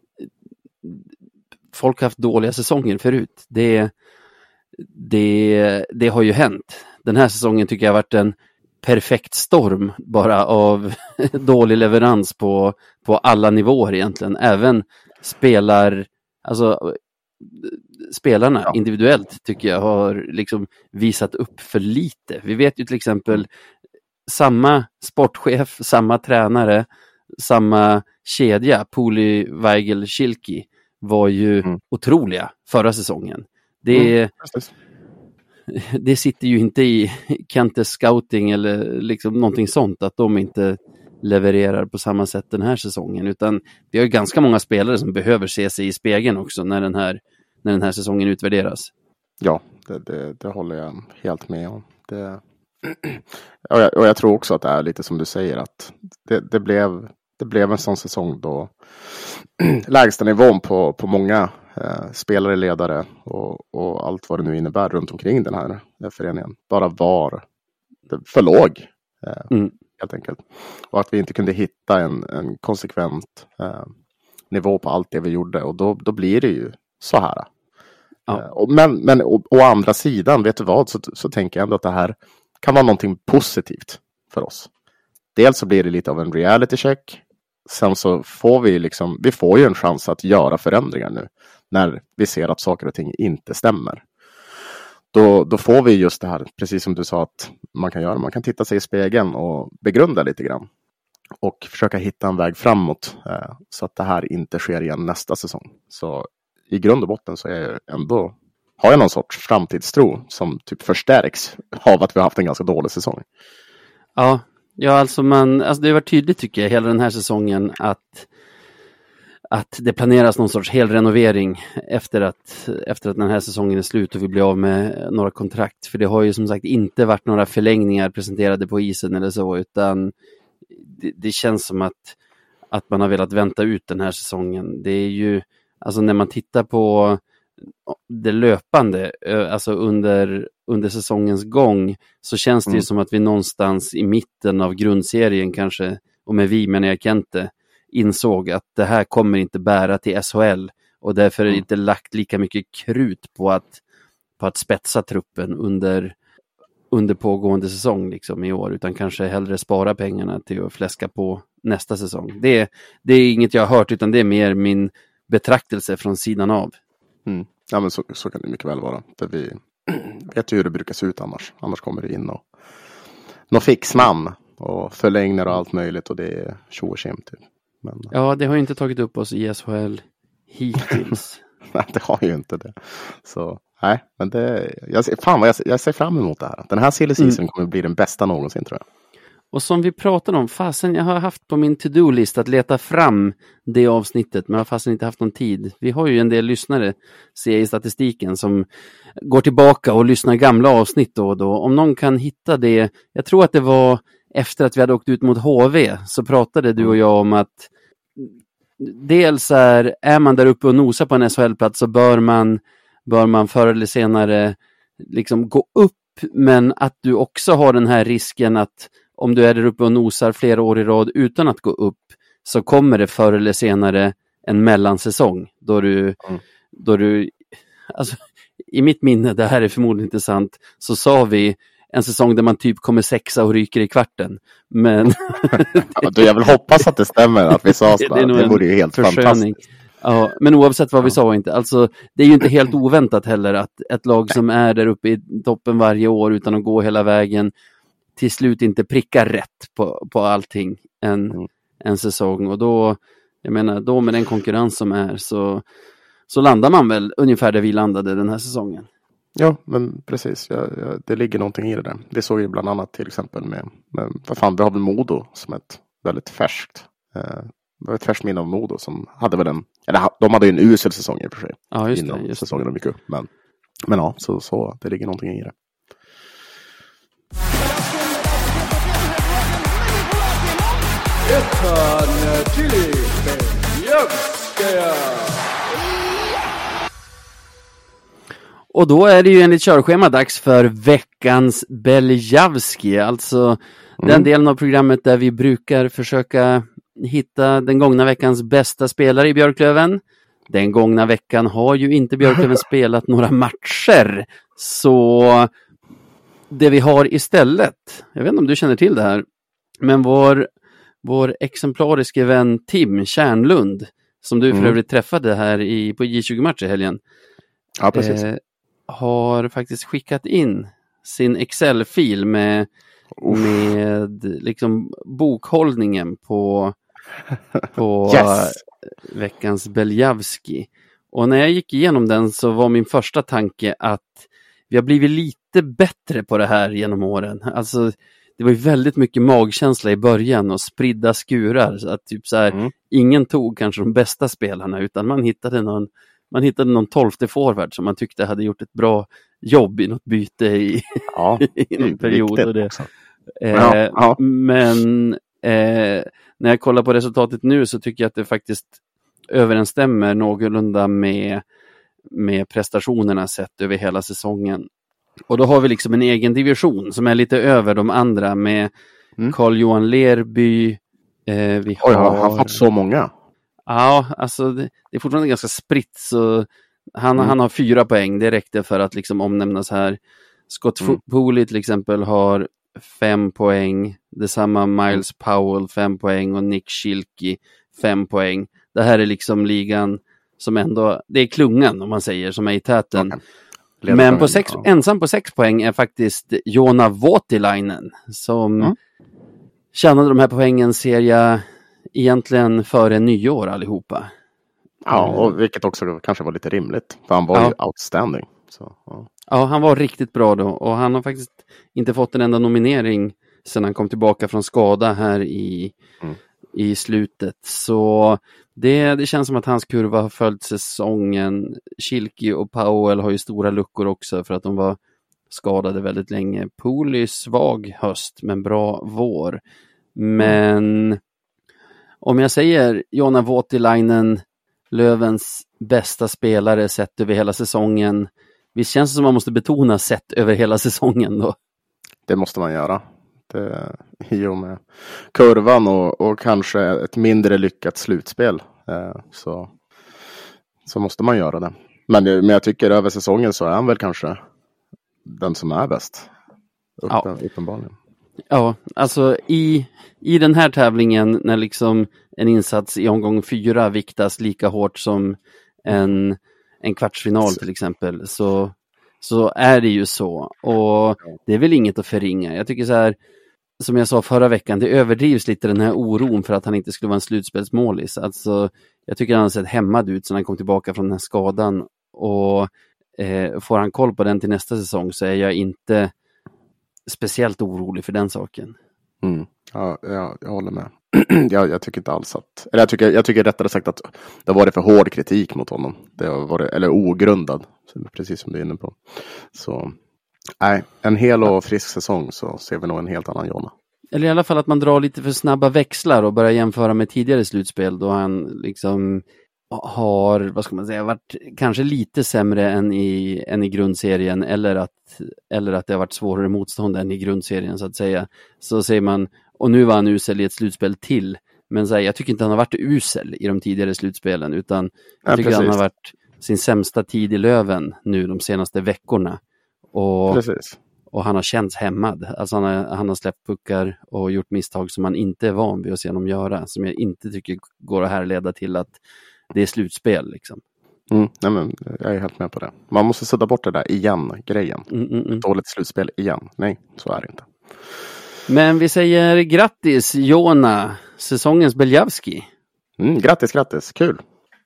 folk har haft dåliga säsonger förut. Det Det, det har ju hänt. Den här säsongen tycker jag har varit en perfekt storm bara av dålig leverans på, på alla nivåer egentligen. Även spelar, alltså spelarna ja. individuellt tycker jag har liksom visat upp för lite. Vi vet ju till exempel samma sportchef, samma tränare, samma kedja, Puli, Weigel, Schilki var ju mm. otroliga förra säsongen. Det, mm, det sitter ju inte i Kentes scouting eller liksom någonting sånt att de inte levererar på samma sätt den här säsongen, utan vi har ju ganska många spelare som behöver se sig i spegeln också när den här, när den här säsongen utvärderas. Ja, det, det, det håller jag helt med om. Det, och, jag, och jag tror också att det är lite som du säger, att det, det, blev, det blev en sån säsong då lägsta nivån på, på många eh, spelare, ledare och, och allt vad det nu innebär runt omkring den här eh, föreningen bara var för låg. Eh, mm. Helt enkelt. Och att vi inte kunde hitta en, en konsekvent eh, nivå på allt det vi gjorde. Och då, då blir det ju så här. Ja. Eh, och, men men å, å andra sidan, vet du vad, så, så tänker jag ändå att det här kan vara någonting positivt för oss. Dels så blir det lite av en reality check. Sen så får vi liksom, vi får ju en chans att göra förändringar nu. När vi ser att saker och ting inte stämmer. Då, då får vi just det här, precis som du sa att man kan göra. Man kan titta sig i spegeln och begrunda lite grann. Och försöka hitta en väg framåt eh, så att det här inte sker igen nästa säsong. Så i grund och botten så är jag ändå, har jag någon sorts framtidstro som typ förstärks av att vi har haft en ganska dålig säsong. Ja, ja alltså, man, alltså det har varit tydligt tycker jag hela den här säsongen att att det planeras någon sorts helrenovering efter att, efter att den här säsongen är slut och vi blir av med några kontrakt. För det har ju som sagt inte varit några förlängningar presenterade på isen eller så, utan det, det känns som att, att man har velat vänta ut den här säsongen. Det är ju, alltså när man tittar på det löpande, alltså under, under säsongens gång, så känns det mm. ju som att vi någonstans i mitten av grundserien kanske, och med vi menar jag Kente, insåg att det här kommer inte bära till S H L och därför är det inte lagt lika mycket krut på att, på att spetsa truppen under, under pågående säsong liksom i år, utan kanske hellre spara pengarna till att fläska på nästa säsong. Det, det är inget jag har hört, utan det är mer min betraktelse från sidan av. Mm. Ja, men så, så kan det mycket väl vara. För vi vet ju hur det brukar se ut annars. Annars kommer det in och någon fixman och förlängner och allt möjligt och det är tjo och tjim typ. Men, ja, det har ju inte tagit upp oss i S H L hittills. Nej, det har ju inte det. Så, nej, men det, jag, fan vad jag, jag ser fram emot det här. Den här silly season mm. kommer bli den bästa någonsin tror jag. Och som vi pratade om, fasen jag har haft på min to-do-list att leta fram det avsnittet, men jag har fasen inte haft någon tid. Vi har ju en del lyssnare, ser jag i statistiken, som går tillbaka och lyssnar gamla avsnitt då och då. Om någon kan hitta det, jag tror att det var efter att vi hade åkt ut mot H V, så pratade du och jag om att dels är, är man där uppe och nosar på en S H L-plats så bör man, bör man förr eller senare liksom gå upp, men att du också har den här risken att om du är där uppe och nosar flera år i rad utan att gå upp, så kommer det förr eller senare en mellansäsong då du, mm. då du alltså, i mitt minne, det här är förmodligen inte sant, så sa vi en säsong där man typ kommer sexa och ryker i kvarten. Men ja, då jag vill hoppas att det stämmer att vi sa så. Det, det vore ju helt försköning. Fantastiskt. Ja, men oavsett vad vi sa inte. Alltså, det är ju inte helt oväntat heller att ett lag som är där uppe i toppen varje år utan att gå hela vägen till slut inte prickar rätt på, på allting en, mm. en säsong. Och då, jag menar, då med den konkurrens som är så, så landar man väl ungefär där vi landade den här säsongen. Ja, men precis. Ja, ja, det ligger någonting i det där. Det såg ju bland annat till exempel med, med vad fan, vi har väl Modo som ett väldigt färskt eh, ett färskt minne av Modo som hade väl en, eller de hade ju en usel säsong i och för sig. Ja, just innan det. Just säsongen de gick upp. Men, men ja, så, så det ligger någonting i det. Och då är det ju enligt körschema dags för veckans Beljavski, alltså mm. den delen av programmet där vi brukar försöka hitta den gångna veckans bästa spelare i Björklöven. Den gångna veckan har ju inte Björklöven spelat några matcher, så det vi har istället, jag vet inte om du känner till det här, men vår, vår exemplariske vän Tim Kärnlund som du för mm. övrigt träffade här i, på J tjugo-match i helgen. Ja, precis. Eh, har faktiskt skickat in sin Excel-fil med, med liksom bokhållningen på, på yes. veckans Beljavski. Och när jag gick igenom den så var min första tanke att vi har blivit lite bättre på det här genom åren. Alltså det var ju väldigt mycket magkänsla i början och spridda skurar. Så att typ så här, mm. ingen tog kanske de bästa spelarna utan man hittade någon, man hittade någon tolfte forward som man tyckte hade gjort ett bra jobb i något byte i, ja, i någon period. Och det. Eh, ja, ja. Men eh, när jag kollar på resultatet nu så tycker jag att det faktiskt överensstämmer någorlunda med, med prestationerna sett över hela säsongen. Och då har vi liksom en egen division som är lite över de andra med mm. Carl-Johan Lerby. Eh, vi har... Oj, har han fått så många? Ja, alltså det, det är fortfarande ganska spritt. Så han, mm. han har fyra poäng. Det räckte för att liksom omnämnas här. Scott mm. Pooley till exempel har fem poäng. Detsamma Miles Powell fem poäng och Nick Schilke fem poäng. Det här är liksom ligan som ändå, det är klungan om man säger, som är i täten. Okay. Men på sex, ja. ensam på sex poäng är faktiskt Joona Voutilainen som mm. tjänade de här poängen ser jag egentligen före nyår allihopa. Ja, och vilket också kanske var lite rimligt. För han var ja. ju outstanding. Så, ja. ja, han var riktigt bra då. Och han har faktiskt inte fått en enda nominering sedan han kom tillbaka från skada här i, mm. i slutet. Så det, det känns som att hans kurva har följt säsongen. Schilke och Powell har ju stora luckor också för att de var skadade väldigt länge. Pooley svag höst men bra vår. Men om jag säger Joona Voutilainen, Lövens bästa spelare sett över hela säsongen. Visst känns det som man måste betona sett över hela säsongen då? Det måste man göra. Det, i och med kurvan och, och kanske ett mindre lyckat slutspel eh, så, så måste man göra det. Men, men jag tycker över säsongen så är han väl kanske den som är bäst. Uppen, ja. Uppenbarligen. Ja, alltså i, i den här tävlingen när liksom en insats i omgång fyra viktas lika hårt som en, en kvartsfinal till exempel så, så är det ju så. Och det är väl inget att förringa. Jag tycker så här, som jag sa förra veckan, det överdrivs lite den här oron för att han inte skulle vara en slutspelsmålis. Alltså, jag tycker han har sett hämmad ut sedan han kom tillbaka från den här skadan. Och eh, får han koll på den till nästa säsong så är jag inte speciellt orolig för den saken. Mm. Ja, jag, jag håller med. jag, jag tycker inte alls att... Eller jag tycker, jag tycker rättare sagt att det har varit för hård kritik mot honom. Det har varit, eller ogrundad, precis som du är inne på. Så... Nej, en hel och frisk säsong så ser vi nog en helt annan Joona. Eller i alla fall att man drar lite för snabba växlar och börjar jämföra med tidigare slutspel då han liksom har, vad ska man säga, varit kanske lite sämre än i, än i grundserien eller att, eller att det har varit svårare motstånd än i grundserien så att säga. Så säger man, och nu var han usel i ett slutspel till. Men så här, jag tycker inte han har varit usel i de tidigare slutspelen utan jag ja, tycker precis. Han har varit sin sämsta tid i Löven nu de senaste veckorna. Och, och han har känts hämmad. Alltså han har, han har släppt puckar och gjort misstag som man inte är van vid att se honom göra. Som jag inte tycker går att härleda till att det är slutspel. Liksom. Mm, nej men, jag är helt med på det. Man måste sätta bort det där igen, grejen. Mm, mm, mm. Dåligt slutspel igen. Nej, så är det inte. Men vi säger grattis Joona, säsongens Beljavski. Mm, grattis, grattis. Kul.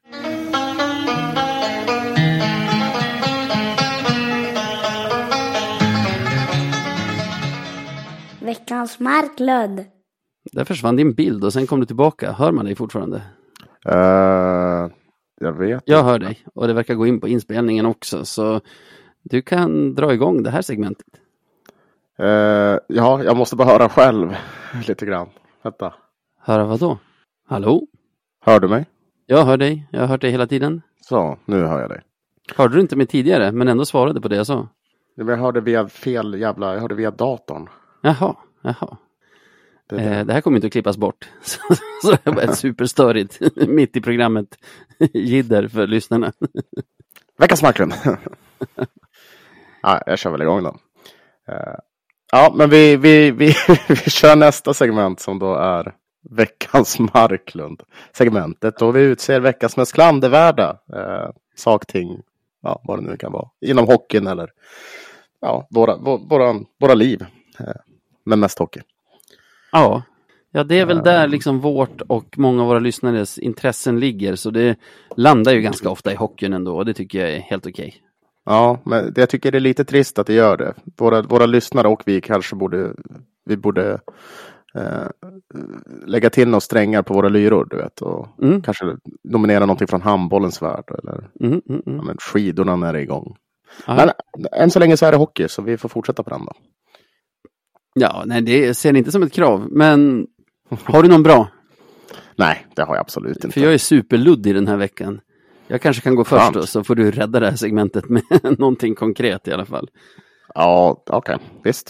Veckans Marklund. Där försvann din bild och sen kom du tillbaka. Hör man dig fortfarande? Uh, jag vet. Jag hör dig och det verkar gå in på inspelningen också. Så du kan dra igång det här segmentet. Uh, ja, jag måste bara höra själv lite grann. Vänta. Höra vad då? Hallå? Hör du mig? Jag hör dig. Jag har hört dig hela tiden. Så, nu hör jag dig. Hörde du inte mig tidigare men ändå svarade på det jag sa? Jag hörde via fel jävla... Jag hörde via datorn. Jaha, jaha. Det, eh, det här kommer inte att klippas bort. Så, så det var ett superstörigt mitt i programmet jidder för lyssnarna. Veckans Marklund. Ja, jag kör väl igång då. Uh, ja, men vi, vi, vi, vi kör nästa segment som då är veckans Marklund segmentet då vi utser veckans mest klandervärda eh, sakting, ja, vad det nu kan vara, inom hockeyn eller ja, våra, våra, våra liv, eh, men mest hockey. Ja, ja det är väl där liksom vårt och många av våra lyssnares intressen ligger, så det landar ju ganska ofta i hockeyn ändå, och det tycker jag är helt okej. Okay. Ja, men jag tycker det är lite trist att det gör det. Våra, våra lyssnare och vi kanske borde vi borde eh, lägga till några strängar på våra lyror, du vet, och mm. kanske nominera någonting från handbollens värld eller mm, mm, mm. Ja, men skidorna när det är igång. Aha. Men än så länge så är det hockey, så vi får fortsätta på den då. Ja, nej, det ser inte som ett krav, men har du någon bra? Nej, det har jag absolut inte. För jag är superluddig den här veckan. Jag kanske kan gå först då, så får du rädda det här segmentet med någonting konkret i alla fall. Ja, okej, okay. Visst.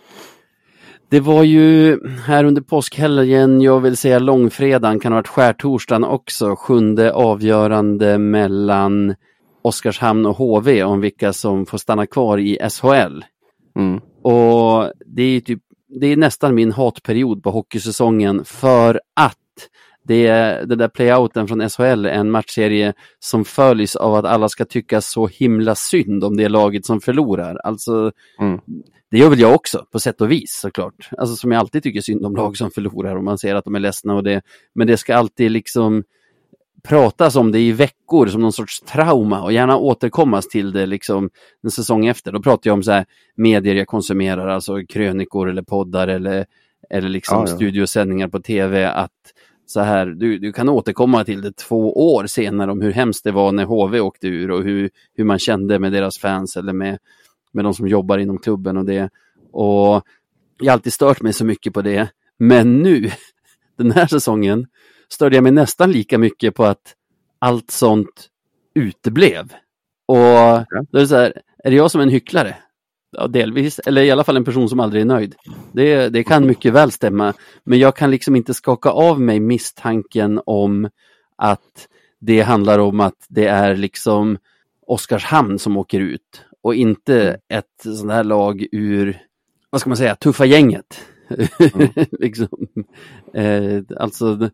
Det var ju här under påskhelgen, jag vill säga långfredagen, kan ha varit skärtorsdagen också, sjunde avgörande mellan Oskarshamn och H V om vilka som får stanna kvar i S H L. Mm. Och det är typ, det är nästan min hatperiod på hockeysäsongen, för att det, det där playouten från S H L är en matchserie som följs av att alla ska tycka så himla synd om det laget som förlorar. Alltså, mm. det gör väl jag också på sätt och vis såklart. Alltså som jag alltid tycker synd om lag som förlorar och man ser att de är ledsna och det. Men det ska alltid liksom pratas om det i veckor som någon sorts trauma och gärna återkommas till det liksom en säsong efter. Då pratar jag om så här medier jag konsumerar, alltså krönikor eller poddar eller, eller liksom ja, ja. studiosändningar på tv, att så här, du, du kan återkomma till det två år senare om hur hemskt det var när H V åkte ur och hur, hur man kände med deras fans eller med, med de som jobbar inom klubben och det. Och jag har alltid stört mig så mycket på det. Men nu, den här säsongen, störde jag mig nästan lika mycket på att allt sånt uteblev. Och då är det så här, är det jag som är en hycklare? Ja, delvis, eller i alla fall en person som aldrig är nöjd. Det, det kan mycket väl stämma, men jag kan liksom inte skaka av mig misstanken om att det handlar om att det är liksom Oskarshamn som åker ut och inte ett sånt här lag ur, vad ska man säga, tuffa gänget. Mm. liksom. eh, alltså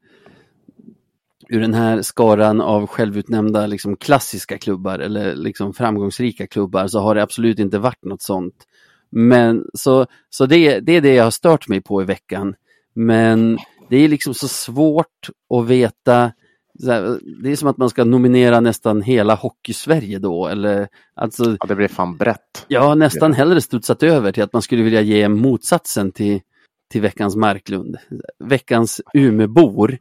ur den här skaran av självutnämnda liksom klassiska klubbar eller liksom framgångsrika klubbar, så har det absolut inte varit något sånt. Men så, så det, det är det jag har stört mig på i veckan. Men det är liksom så svårt att veta. Det är som att man ska nominera nästan hela Hockey-Sverige då. Eller, alltså, ja, det blir fan brett. Ja, nästan hellre studsat över till att man skulle vilja ge motsatsen till till veckans Marklund. Veckans Umebor.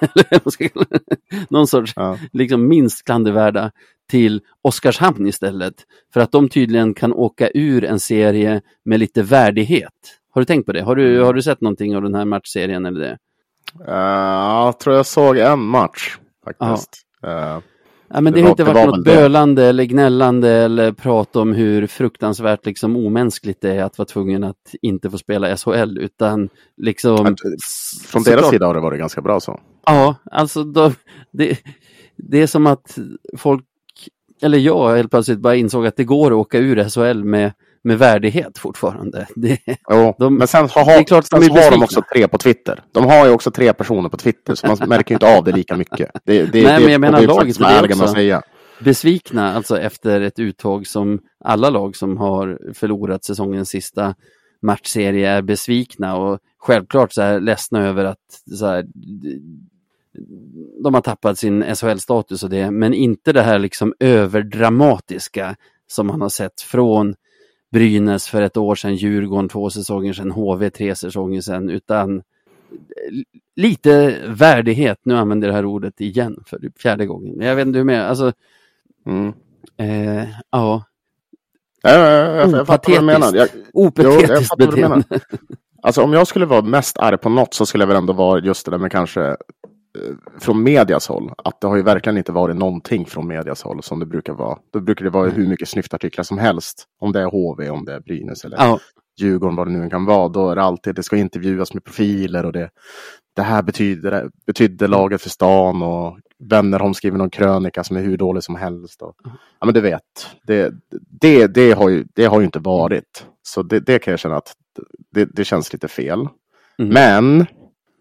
Någon sorts ja. liksom minst klandervärda till Oskarshamn istället. För att de tydligen kan åka ur en serie med lite värdighet. Har du tänkt på det? Har du, har du sett någonting av den här matchserien eller det? Uh, jag tror jag såg en match faktiskt. Uh. Ja, men det, det har inte varit något bölande eller gnällande eller prat om hur fruktansvärt liksom omänskligt det är att vara tvungen att inte få spela S H L, utan liksom... Men, från deras klart, sida har det varit ganska bra så. Ja, alltså då, det, det är som att folk, eller jag helt plötsligt bara insåg att det går att åka ur S H L med, med värdighet fortfarande. Det, jo, de, men sen har, det är klart sen de, har de också tre på Twitter. De har ju också tre personer på Twitter, så man märker ju inte av det lika mycket. Det, det, Nej, det, men jag menar laget är också säga. besvikna, alltså efter ett uttåg som alla lag som har förlorat säsongens sista matchserie är besvikna och självklart så här ledsna över att så här, de har tappat sin S H L-status och det, men inte det här liksom överdramatiska som man har sett från Brynäs för ett år sedan, Djurgården två säsonger sedan, H V tre säsonger sedan, utan lite värdighet. Nu använder jag det här ordet igen för fjärde gången. Jag vet inte hur med, alltså mm. eh, ja. Ja, jag, jag, jag fattar vad du menar. Jag, Opatetiskt jo, jag beteende. Alltså om jag skulle vara mest arg på något så skulle jag väl ändå vara just det där med kanske eh, från medias håll. Att det har ju verkligen inte varit någonting från medias håll som det brukar vara. Då brukar det vara mm. hur mycket snyftartiklar som helst. Om det är H V, om det är Brynäs eller ja. Djurgården, vad det nu kan vara. Då är det alltid, det ska intervjuas med profiler och det, det här betyder, betyder laget för stan och vänner har skrivit någon krönika som är hur dålig som helst. Och, ja men du vet, det, det, det, har, ju, det har ju inte varit. Så det, det kan jag känna att det, det känns lite fel. Mm. Men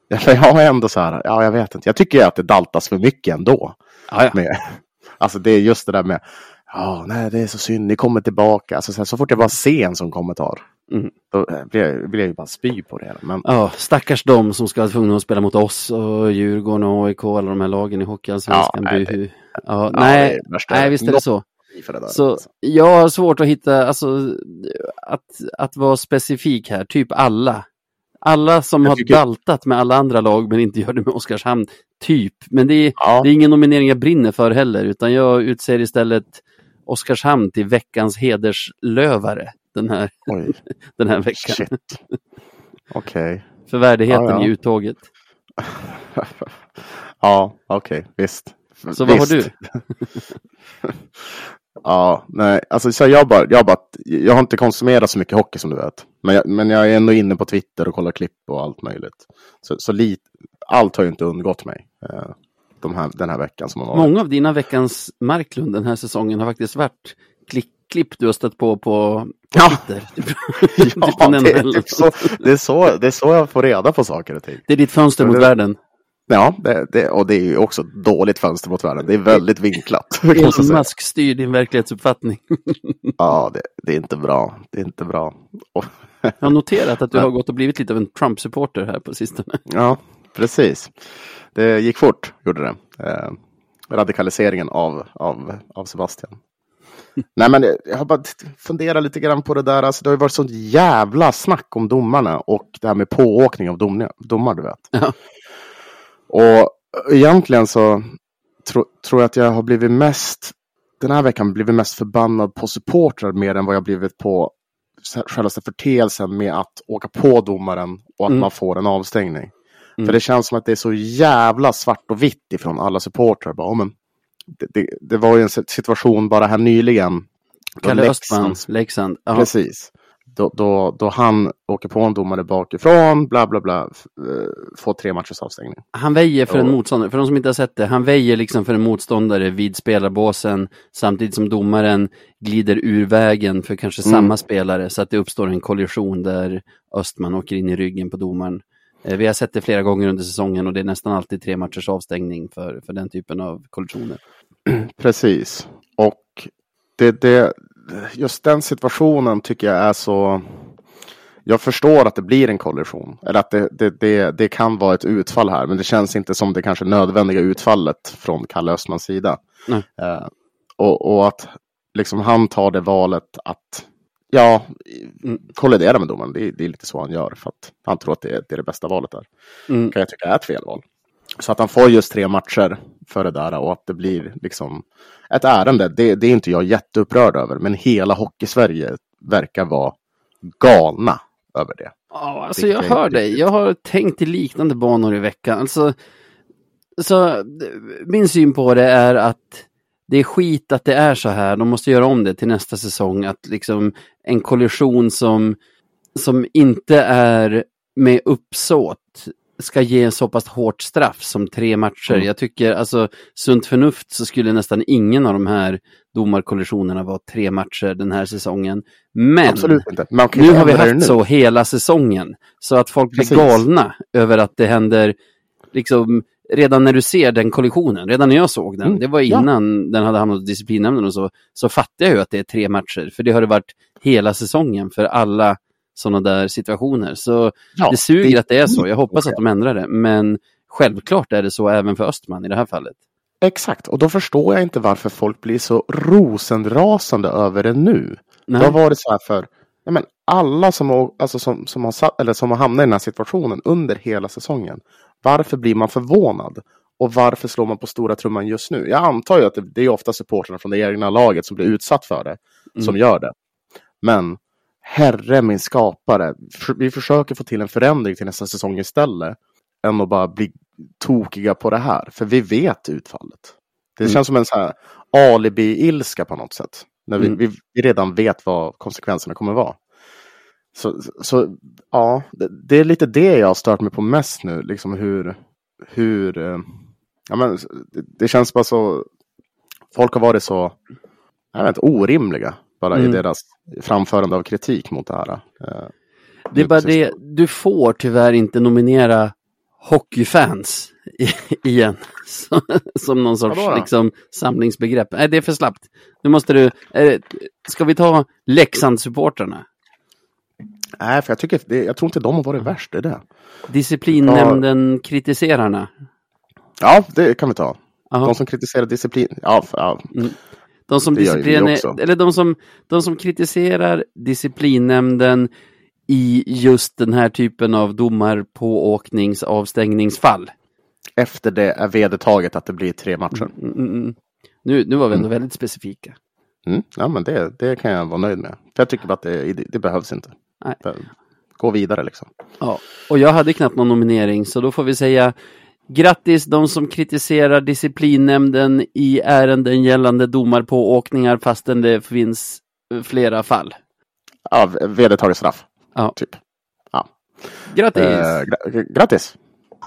jag är ändå så här, ja jag vet inte. Jag tycker att det daltas för mycket ändå. Ja, ja. Med, alltså det är just det där med, ja nej det är så synd, ni kommer tillbaka. Alltså, så, här, så fort jag bara ser en som kommentar, mm. då blir jag, blir jag ju bara spy på det. Men... Ja, stackars de som ska vara tvungna att spela mot oss och Djurgården och A I K, alla de här lagen i Hockeyallsvenskan. Ja, nej, det... ja, ja, nej, nej visst är det så. Det så alltså. Jag har svårt att hitta, alltså att, att vara specifik här, typ alla. Alla som jag har tycker... daltat med alla andra lag men inte gör det med Oskarshamn, typ. Men det är, ja. det är ingen nominering jag brinner för heller, utan jag utser istället Oskarshamn till veckans hederslövare den här, den här veckan. Shit. Okej. Okay. För värdigheten ja, ja. i uttåget. Ja, okej, okay, visst. Så vad har du? Ja, nej, alltså så jag bara, jag bara, jag har inte konsumerat så mycket hockey som du vet. Men jag, men jag är ändå inne på Twitter och kollar klipp och allt möjligt. Så, så lite, allt har ju inte undgått mig eh, de här, den här veckan som har varit. Många av dina veckans Marklund den här säsongen har faktiskt varit klick, klipp du har stött på på, på Twitter. Ja, ja det, är typ så, det, är så, det är så jag får reda på saker och ting. Det är ditt fönster så mot det, världen. Ja, det, det, och det är ju också dåligt fönster mot världen. Det är väldigt vinklat. Elon Musk styr din verklighetsuppfattning. Ja, det, det är inte bra. Det är inte bra. Jag har noterat att du har gått och blivit lite av en Trump-supporter här på sistone. Ja, precis. Det gick fort, gjorde det. Eh, radikaliseringen av, av, av Sebastian. Nej, men jag har bara funderat lite grann på det där. Alltså, det har ju varit sånt jävla snack om domarna och det här med pååkning av dom, domar, du vet. Ja. Och egentligen så tro, tror jag att jag har blivit mest den här veckan blivit mest förbannad på supportrar mer än vad jag blivit på själva förteelsen med att åka på domaren och att mm. man får en avstängning. Mm. För det känns som att det är så jävla svart och vitt ifrån alla supportrar. Bara, oh, men det, det, det var ju en situation bara här nyligen. Kalle Östman, Leksand. Ja. Precis. Då, då, då han åker på en domare bakifrån, bla bla bla, får tre matchers avstängning. Han väjer för och... en motståndare, för de som inte har sett det, han väjer liksom för en motståndare vid spelarbåsen samtidigt som domaren glider ur vägen för kanske mm. samma spelare, så att det uppstår en kollision där Östman åker in i ryggen på domaren. Vi har sett det flera gånger under säsongen och det är nästan alltid tre matchers avstängning för, för den typen av kollisioner. Precis. Och det, det just den situationen tycker jag är så... Jag förstår att det blir en kollision. Eller att det, det, det, det kan vara ett utfall här. Men det känns inte som det kanske nödvändiga utfallet från Kalle Östmans sida. Mm. Eh, och, och att liksom han tar det valet att ja, kollidera med domaren. Det, det är lite så han gör. För att han tror att det är det, är det bästa valet där. Mm. Kan jag tycka är ett felval. Så att han får just tre matcher för det där och att det blir liksom ett ärende, det, det är inte jag jätteupprörd över, men hela Hockey-Sverige verkar vara galna över det. Ja, alltså jag hör dig. Jag har tänkt i liknande banor i veckan. Alltså, så min syn på det är att det är skit att det är så här. De måste göra om det till nästa säsong. Att liksom en kollision som, som inte är med uppsåt ska ge en så pass hårt straff som tre matcher. Mm. Jag tycker, alltså sunt förnuft så skulle nästan ingen av de här domarkollisionerna vara tre matcher den här säsongen. Men absolut inte. Nu har vi haft så hela säsongen. Så att folk blir Precis. galna över att det händer liksom redan när du ser den kollisionen. Redan när jag såg den. Mm. Det var innan ja. den hade hamnat i disciplinnämnden och så. Så fattar jag ju att det är tre matcher. För det har det varit hela säsongen för alla sådana där situationer. Så ja, det suger det... att det är så. Jag hoppas att de ändrar det. Men självklart är det så även för Östman i det här fallet. Exakt. Och då förstår jag inte varför folk blir så rosenrasande över det nu. Nej. Då var det så här för ja, men alla som, alltså, som, som, har, eller som har hamnat i den här situationen under hela säsongen. Varför blir man förvånad? Och varför slår man på stora trumman just nu? Jag antar ju att det, det är ofta supporterna från det egna laget som blir utsatt för det. Mm. Som gör det. Men herre min skapare, vi försöker få till en förändring till nästa säsong istället än att bara bli tokiga på det här. För vi vet utfallet. Det mm. känns som en så här alibi-ilska på något sätt. När vi, mm. vi, vi redan vet vad konsekvenserna kommer vara. Så, så ja, det, det är lite det jag har stört mig på mest nu. Liksom hur, hur ja, men, det, det känns bara så, folk har varit så jag vet inte, orimliga. Bara mm. i deras framförande av kritik mot det här. Det är bara det, du får tyvärr inte nominera hockeyfans igen. Som, som någon sorts ja, liksom, samlingsbegrepp. Nej, det är för slappt. Nu måste du... Äh, ska vi ta Leksand-supporterna? Nej, för jag tycker det, jag tror inte de har varit värst, det är det. Disciplinnämnden ja. kritiserarna. Ja, det kan vi ta. Aha. De som kritiserar disciplin. Ja, för, ja. Mm. De som disciplinerar eller de som de som kritiserar disciplinnämnden i just den här typen av domar på åkningsavstängningsfall. Efter det är vedertaget att det blir tre matcher. Mm, mm, mm. Nu, nu var vi ändå mm. väldigt specifika. Mm. Ja, men det, det kan jag vara nöjd med. För jag tycker bara att det, det, det behövs inte. Nej. Gå vidare liksom. Ja, och jag hade knappt någon nominering, så då får vi säga grattis de som kritiserar disciplinnämnden i ärenden gällande domar på åkningar fastän det finns flera fall. Ja, vedertaget straff. Ja. Typ. Ja. Grattis! Eh, gra- grattis!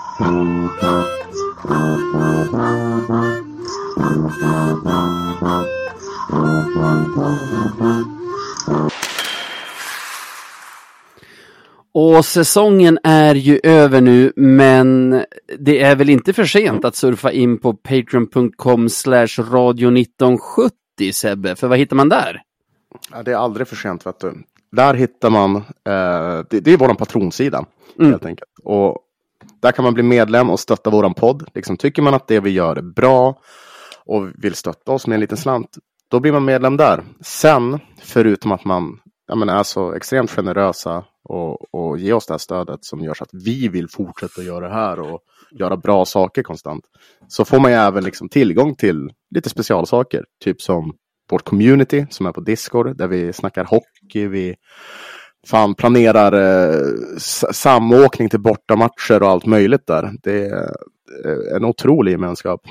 Och säsongen är ju över nu, men det är väl inte för sent att surfa in på patreon punkt com slash radio nitton sjuttio, Sebbe. För vad hittar man där? Ja, det är aldrig för sent, vet du. Där hittar man, eh, det, det är vår patronsida mm. helt enkelt. Och där kan man bli medlem och stötta våran podd. Liksom, tycker man att det vi gör är bra och vill stötta oss med en liten slant, då blir man medlem där. Sen, förutom att man jag menar, är så extremt generösa och, och ge oss det här stödet som gör så att vi vill fortsätta göra det här och göra bra saker konstant, så får man ju även liksom tillgång till lite specialsaker. Typ som vårt community som är på Discord, där vi snackar hockey, vi fan planerar eh, samåkning till bortamatcher och allt möjligt där. Det är eh, en otrolig gemenskap.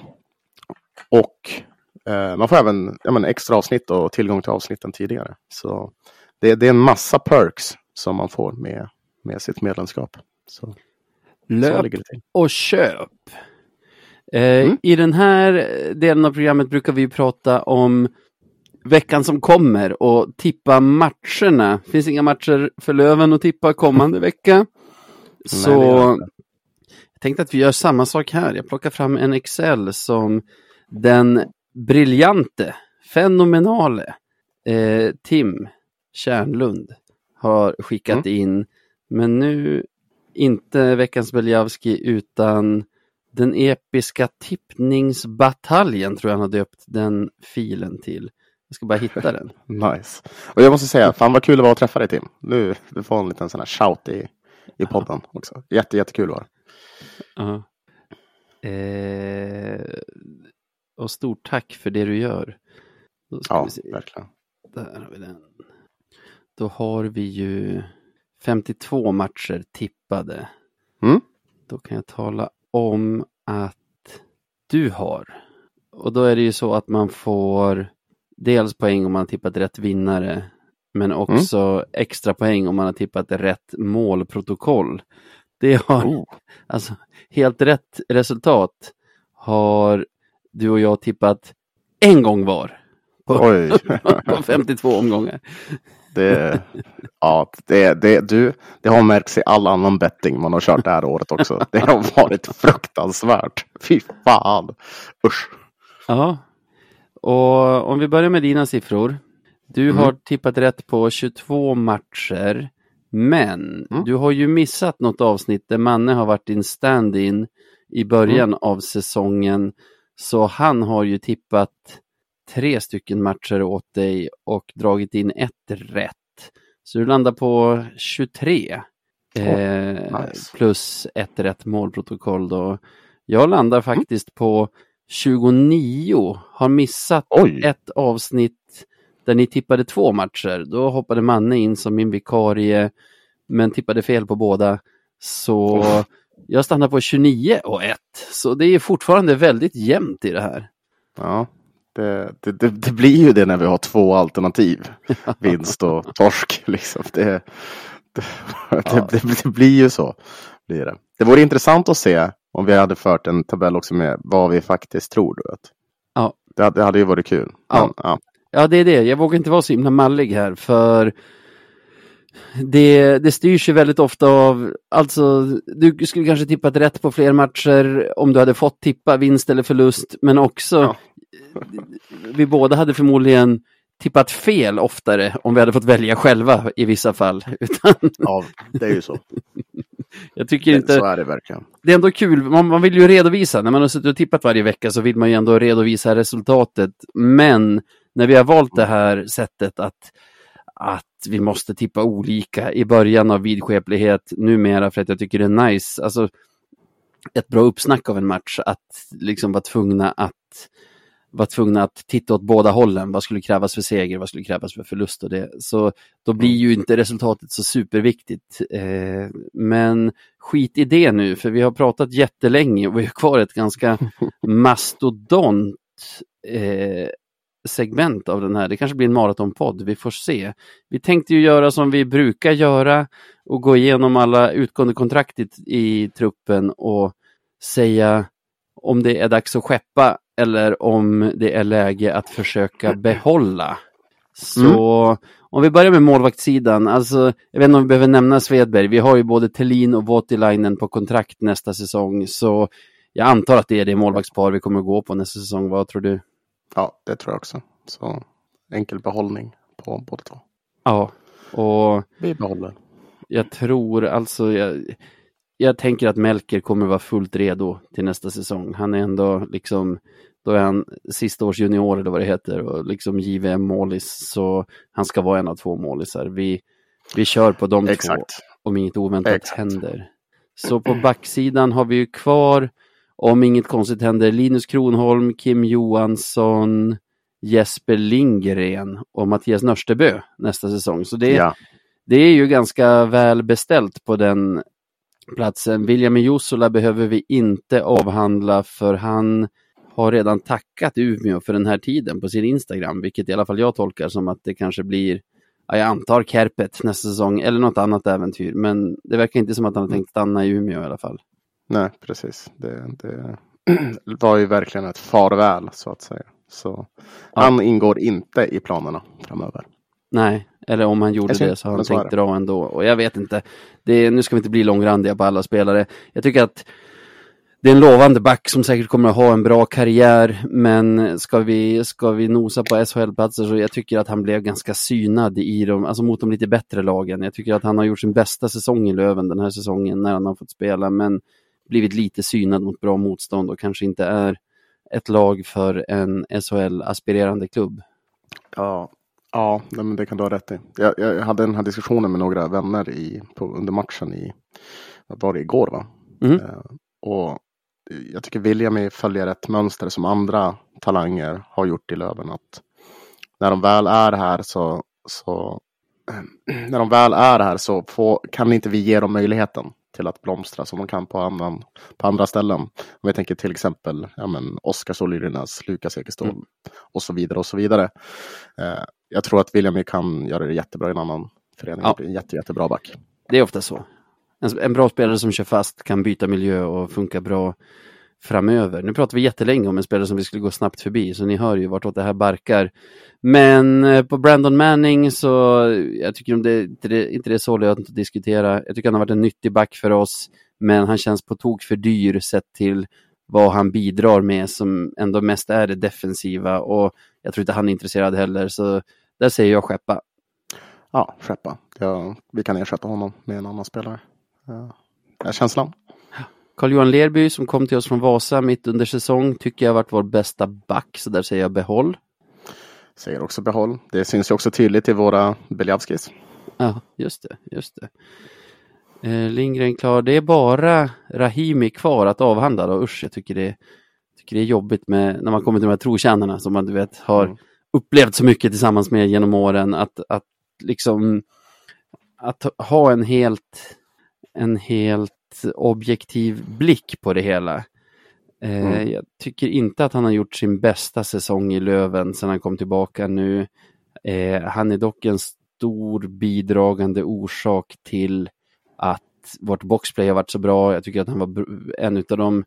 Och eh, man får även jag menar, extra avsnitt och tillgång till avsnitten tidigare. Så det, det är en massa perks som man får med, med sitt medlemskap. Så, löp så och köp. Eh, mm. I den här delen av programmet brukar vi prata om veckan som kommer och tippa matcherna. Det finns inga matcher för Löven att tippa kommande vecka. Så Nej, jag tänkte att vi gör samma sak här. Jag plockar fram en Excel som den briljante, fenomenale eh, Tim Kärnlund har skickat mm. in. Men nu inte veckans Beljavski utan den episka tippningsbataljen, tror jag han har döpt den filen till. Jag ska bara hitta den. Nice. Och jag måste säga, fan vad kul det var att träffa dig, Tim. Nu du får en liten sån här shout i, i podden också. Jätte, jättekul var det. Uh-huh. Eh, och stort tack för det du gör. Då ska ja, vi se. Verkligen. Där har vi den. Då har vi ju femtiotvå matcher tippade. Mm. Då kan jag tala om att du har. Och då är det ju så att man får dels poäng om man har tippat rätt vinnare. Men också mm. extra poäng om man har tippat rätt målprotokoll. Det har, oh. alltså helt rätt resultat har du och jag tippat en gång var. På, Oj. på femtiotvå omgångar. Det, ja, det, det, du, det har märkts i all annan betting man har kört det här året också. Det har varit fruktansvärt. Fy fan. Usch. Ja. Och om vi börjar med dina siffror. Du mm. har tippat rätt på tjugotvå matcher. Men mm. du har ju missat något avsnitt där Manne har varit din stand-in i början mm. av säsongen. Så han har ju tippat tre stycken matcher åt dig och dragit in ett rätt. Så du landar på tjugotre. Oh, eh, nice. Plus ett rätt målprotokoll då. Jag landar faktiskt mm. på tjugonio. Har missat Oj. ett avsnitt där ni tippade två matcher. Då hoppade Manne in som min vikarie, men tippade fel på båda. Så oh. jag stannar på tjugonio och ett. Så det är fortfarande väldigt jämnt i det här. Ja, det, det, det, det blir ju det när vi har två alternativ. Vinst och torsk. Liksom. Det, det, ja. det, det, det blir ju så. Blir det. Det vore intressant att se om vi hade fört en tabell också med vad vi faktiskt tror. Du vet. Ja. Det, det hade ju varit kul. Ja. Men, ja. Ja, det är det. Jag vågar inte vara så himla mallig här, för det, det styrs ju väldigt ofta av, alltså du skulle kanske tippat rätt på fler matcher om du hade fått tippa vinst eller förlust, men också ja. vi båda hade förmodligen tippat fel oftare om vi hade fått välja själva i vissa fall. Utan... Ja, det är ju så. Jag tycker inte... Så är det verkligen. Det är ändå kul, man, man vill ju redovisa, när man har suttit och tippat varje vecka så vill man ju ändå redovisa resultatet, men när vi har valt det här sättet att att vi måste tippa olika i början av vidskeplighet numera, för att jag tycker det är nice, alltså ett bra uppsnack av en match, att liksom vara tvungna att vara tvungna att titta åt båda hållen. Vad skulle krävas för seger, vad skulle krävas för förlust och det. Så då blir ju inte resultatet så superviktigt. Eh, men skit i det nu, för vi har pratat jättelänge och vi har kvar ett ganska mastodont eh, segment av den här. Det kanske blir en maratonpodd, vi får se. Vi tänkte ju göra som vi brukar göra och gå igenom alla utgående kontraktet i truppen och säga om det är dags att skeppa eller om det är läge att försöka behålla. Så mm. om vi börjar med målvaktssidan, alltså jag vet inte om vi behöver nämna Svedberg. Vi har ju både Thelin och Voutilainen på kontrakt nästa säsong, så jag antar att det är det målvaktspar vi kommer att gå på nästa säsong. Vad tror du? Ja, det tror jag också. Så enkel behållning på båda två. Ja, och vi behåller. Jag tror alltså jag, jag tänker att Melker kommer vara fullt redo till nästa säsong. Han är ändå liksom, då är han sista års junior eller vad det heter, och liksom J V M-målis, så han ska vara en av två målisar. Vi, vi kör på de Exakt. två om inget oväntat Exakt. händer. Så på backsidan har vi ju kvar, om inget konstigt händer, Linus Kronholm, Kim Johansson, Jesper Lindgren och Mattias Nörstebö nästa säsong. Så det, ja. det är ju ganska väl beställt på den platsen. William Jusola behöver vi inte avhandla, för han har redan tackat Umeå för den här tiden på sin Instagram, vilket i alla fall jag tolkar som att det kanske blir, ja, jag antar Kärpet nästa säsong eller något annat äventyr, men det verkar inte som att han har tänkt stanna i Umeå i alla fall. Nej, precis. Det, det var ju verkligen ett farväl, så att säga. Så ja. Han ingår inte i planerna framöver. Nej, eller om han gjorde det så har han tänkt dra ändå. Och jag vet inte, det, nu ska vi inte bli långrandiga på alla spelare. Jag tycker att det är en lovande back som säkert kommer att ha en bra karriär, men ska vi, ska vi nosa på S H L-platser, så jag tycker att han blev ganska synad i dem, alltså mot de lite bättre lagen. Jag tycker att han har gjort sin bästa säsong i Löven den här säsongen när han har fått spela, men blivit lite synad mot bra motstånd och kanske inte är ett lag för en S H L-aspirerande klubb. Ja, ja, men det kan du ha rätt i. Jag, jag hade den här diskussionen med några vänner i, på, under matchen i, vad var det, igår va? Mm. Uh, och jag tycker William följer ett mönster som andra talanger har gjort i Löven, att när de väl är här så, så när de väl är här så får, kan inte vi ge dem möjligheten till att blomstra som de kan på, annan, på andra ställen. Om jag tänker till exempel ja, men Oskar Solinas, Lukas Ekeståhl mm. och så vidare och så vidare. Eh, jag tror att William kan göra det jättebra i en annan förening. Ja. Det blir en jätte, jättebra back. Det är ofta så. En, en bra spelare som kör fast kan byta miljö och funka bra framöver. Nu pratar vi jättelänge om en spelare som vi skulle gå snabbt förbi, så ni hör ju vartåt det här barkar. Men på Brandon Manning så jag tycker om det, inte, det, inte det är så lönt att diskutera. Jag tycker han har varit en nyttig back för oss, men han känns på tok för dyr sett till vad han bidrar med, som ändå mest är det defensiva, och jag tror inte han är intresserad heller, så där säger jag skeppa. Ja, skeppa. Ja, vi kan ersätta honom med en annan spelare. Ja. Är känslan? Carl-Johan Lerby som kom till oss från Vasa mitt under säsong tycker jag har varit vår bästa back, så där säger jag behåll. Säger också behåll. Det syns ju också tydligt i våra Beliavskis. Ja, just det, just det. Eh, Lindgren klar. Det är bara Rahimi kvar att avhandla då. Usch, jag tycker det, tycker det är jobbigt med när man kommer till de här trotjänarna som man du vet har mm. upplevt så mycket tillsammans med genom åren, att, att liksom att ha en helt en helt objektiv blick på det hela. Eh, mm. Jag tycker inte att han har gjort sin bästa säsong i Löven sedan han kom tillbaka nu. Eh, han är dock en stor bidragande orsak till att vårt boxplay har varit så bra. Jag tycker att han var en av de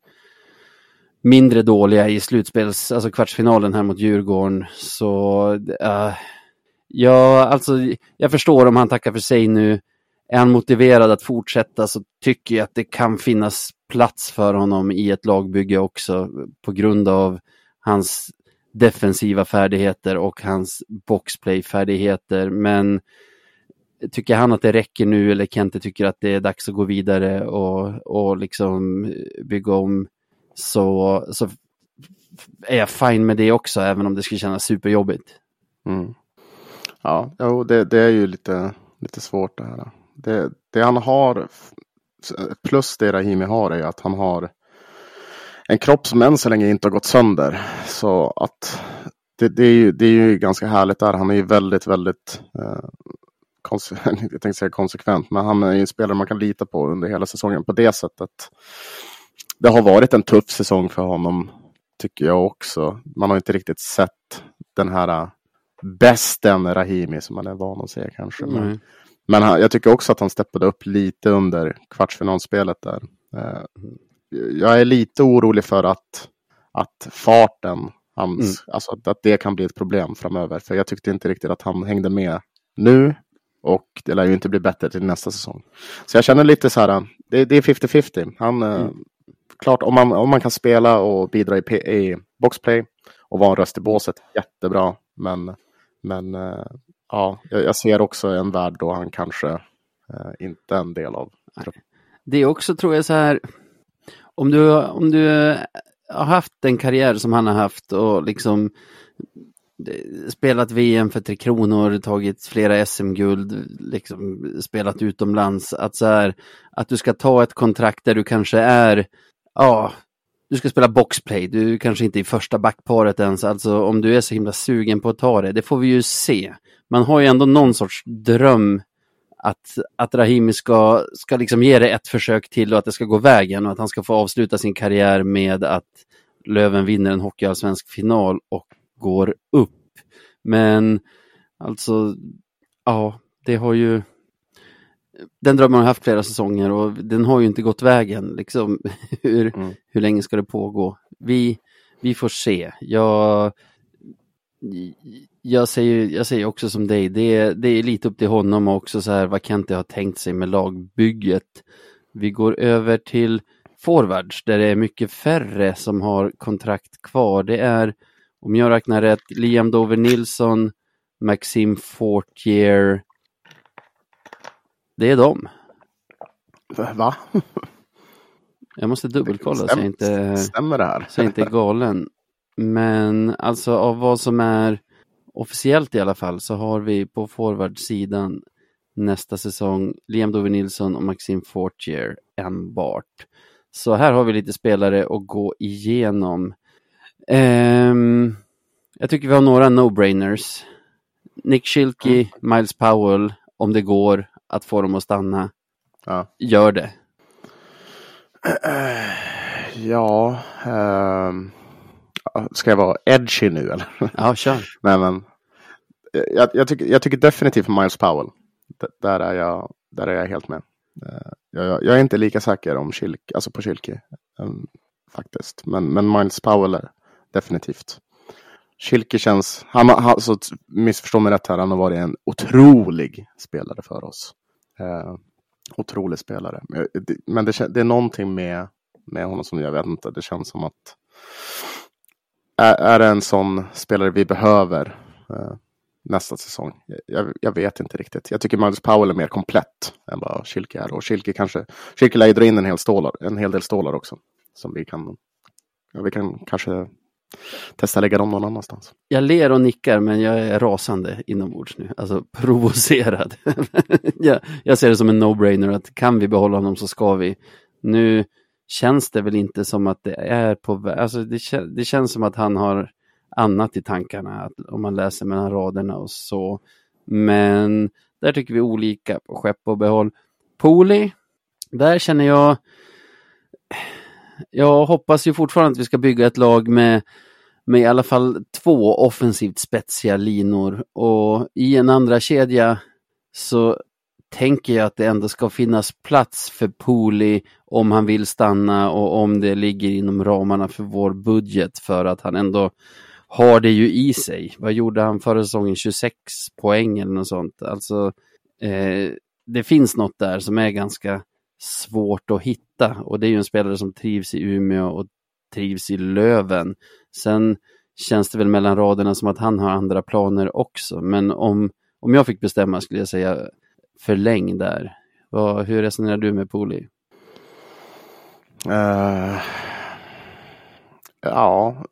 mindre dåliga i slutspels, alltså kvartsfinalen här mot Djurgården. Så uh, ja, alltså jag förstår om han tackar för sig nu. är han motiverad att fortsätta så tycker jag att det kan finnas plats för honom i ett lagbygge också på grund av hans defensiva färdigheter och hans boxplay-färdigheter. Men tycker han att det räcker nu eller Kente tycker att det är dags att gå vidare och, och liksom bygga om så, så är jag fine med det också, även om det skulle kännas superjobbigt. Mm. Ja, jo, det, det är ju lite, lite svårt det här. Det, det han har, plus det Rahimi har, är att han har en kropp som än så länge inte har gått sönder. Så att det, det, är, ju, det är ju ganska härligt där. Han är ju väldigt, väldigt eh, konse- jag tänkte säga konsekvent, men han är ju en spelare man kan lita på under hela säsongen på det sättet. Det har varit en tuff säsong för honom, tycker jag också. Man har inte riktigt sett den här bästen Rahimi som man är van att se kanske. Mm. Men, men han, jag tycker också att han steppade upp lite under kvartsfinalspelet där. Eh, jag är lite orolig för att, att farten, hans, mm. alltså att, att det kan bli ett problem framöver. För jag tyckte inte riktigt att han hängde med nu. Och det lär ju inte bli bättre till nästa säsong. Så jag känner lite så här, det, det är fifty fifty. Han, mm. eh, klart, om man, om man kan spela och bidra i, P- i boxplay och vara en röst i båset, jättebra. Men, men eh, ja, jag, jag ser också en värld då han kanske eh, inte är en del av. Det är också, tror jag, så här, om du, om du har haft en karriär som han har haft och liksom spelat V M för Tre Kronor, tagit flera S M-guld, liksom spelat utomlands, att så här, att du ska ta ett kontrakt där du kanske är, ja, du ska spela boxplay, du kanske inte är i första backparet ens, alltså om du är så himla sugen på att ta det, det får vi ju se. Man har ju ändå någon sorts dröm att, att Rahimi ska, ska liksom ge det ett försök till och att det ska gå vägen och att han ska få avsluta sin karriär med att Löven vinner en hockeyallsvensk final och går upp. Men alltså, ja, det har ju, den drömmen har haft flera säsonger och den har ju inte gått vägen liksom. hur, mm. hur länge ska det pågå? Vi, vi får se. Jag jag säger, jag säger också som dig, det, det är lite upp till honom också så här, vad Kente har tänkt sig med lagbygget. Vi går över till forwards där det är mycket färre som har kontrakt kvar. Det är, om jag räknar rätt, Liam Dover Nilsson, Maxime Fortier. Det är dem. Va? Jag måste dubbelkolla så jag inte, stämmer det här? så jag inte är galen. Men alltså av vad som är officiellt i alla fall så har vi på forwardsidan nästa säsong Liam Dover Nilsson och Maxime Fortier enbart. Så här har vi lite spelare att gå igenom. Um, jag tycker vi har några no-brainers. Nick Schilke, mm. Miles Powell, om det går att få dem att stanna. Ja. Gör det. Ja, um... ska jag vara edgy nu eller? Ja, kör. Nej, men jag, jag, tycker, jag tycker definitivt Miles Powell. D- där, är jag, där är jag helt med. Uh, jag, jag är inte lika säker om Schilke, alltså på Schilke um, faktiskt. Men, men Miles Powell är definitivt. Schilke känns, han har, så missförstå mig rätt här, han har varit en otrolig spelare för oss. Uh, otrolig spelare. Men, det, men det, det är någonting med, med honom som jag vet inte, det känns som att Är, är det en sån spelare vi behöver eh, nästa säsong? Jag, jag vet inte riktigt. Jag tycker Miles Powell är mer komplett än vad Schilke är. Och Schilke kanske, Schilke lär dra in en hel, stålar, en hel del stålar också. Som vi kan, ja, vi kan kanske testa lägga dem någon annanstans. Jag ler och nickar, men jag är rasande inombords nu. Alltså provocerad. jag, jag ser det som en no-brainer att kan vi behålla honom så ska vi. Nu känns det väl inte som att det är på väg. Alltså det, det känns som att han har annat i tankarna. Att, om man läser mellan raderna och så. Men där tycker vi olika på skepp och behåll. Poli, där känner jag jag hoppas ju fortfarande att vi ska bygga ett lag med, med i alla fall två offensivt spetsiga linor. Och i en andra kedja så tänker jag att det ändå ska finnas plats för Poli om han vill stanna och om det ligger inom ramarna för vår budget, för att han ändå har det ju i sig. Vad gjorde han förra säsongen? tjugosex poäng eller något sånt. Alltså eh, det finns något där som är ganska svårt att hitta. Och det är ju en spelare som trivs i Umeå och trivs i Löven. Sen känns det väl mellan raderna som att han har andra planer också. Men om, om jag fick bestämma skulle jag säga förläng där. Vad, hur resonerar du med Poli? Uh, ja,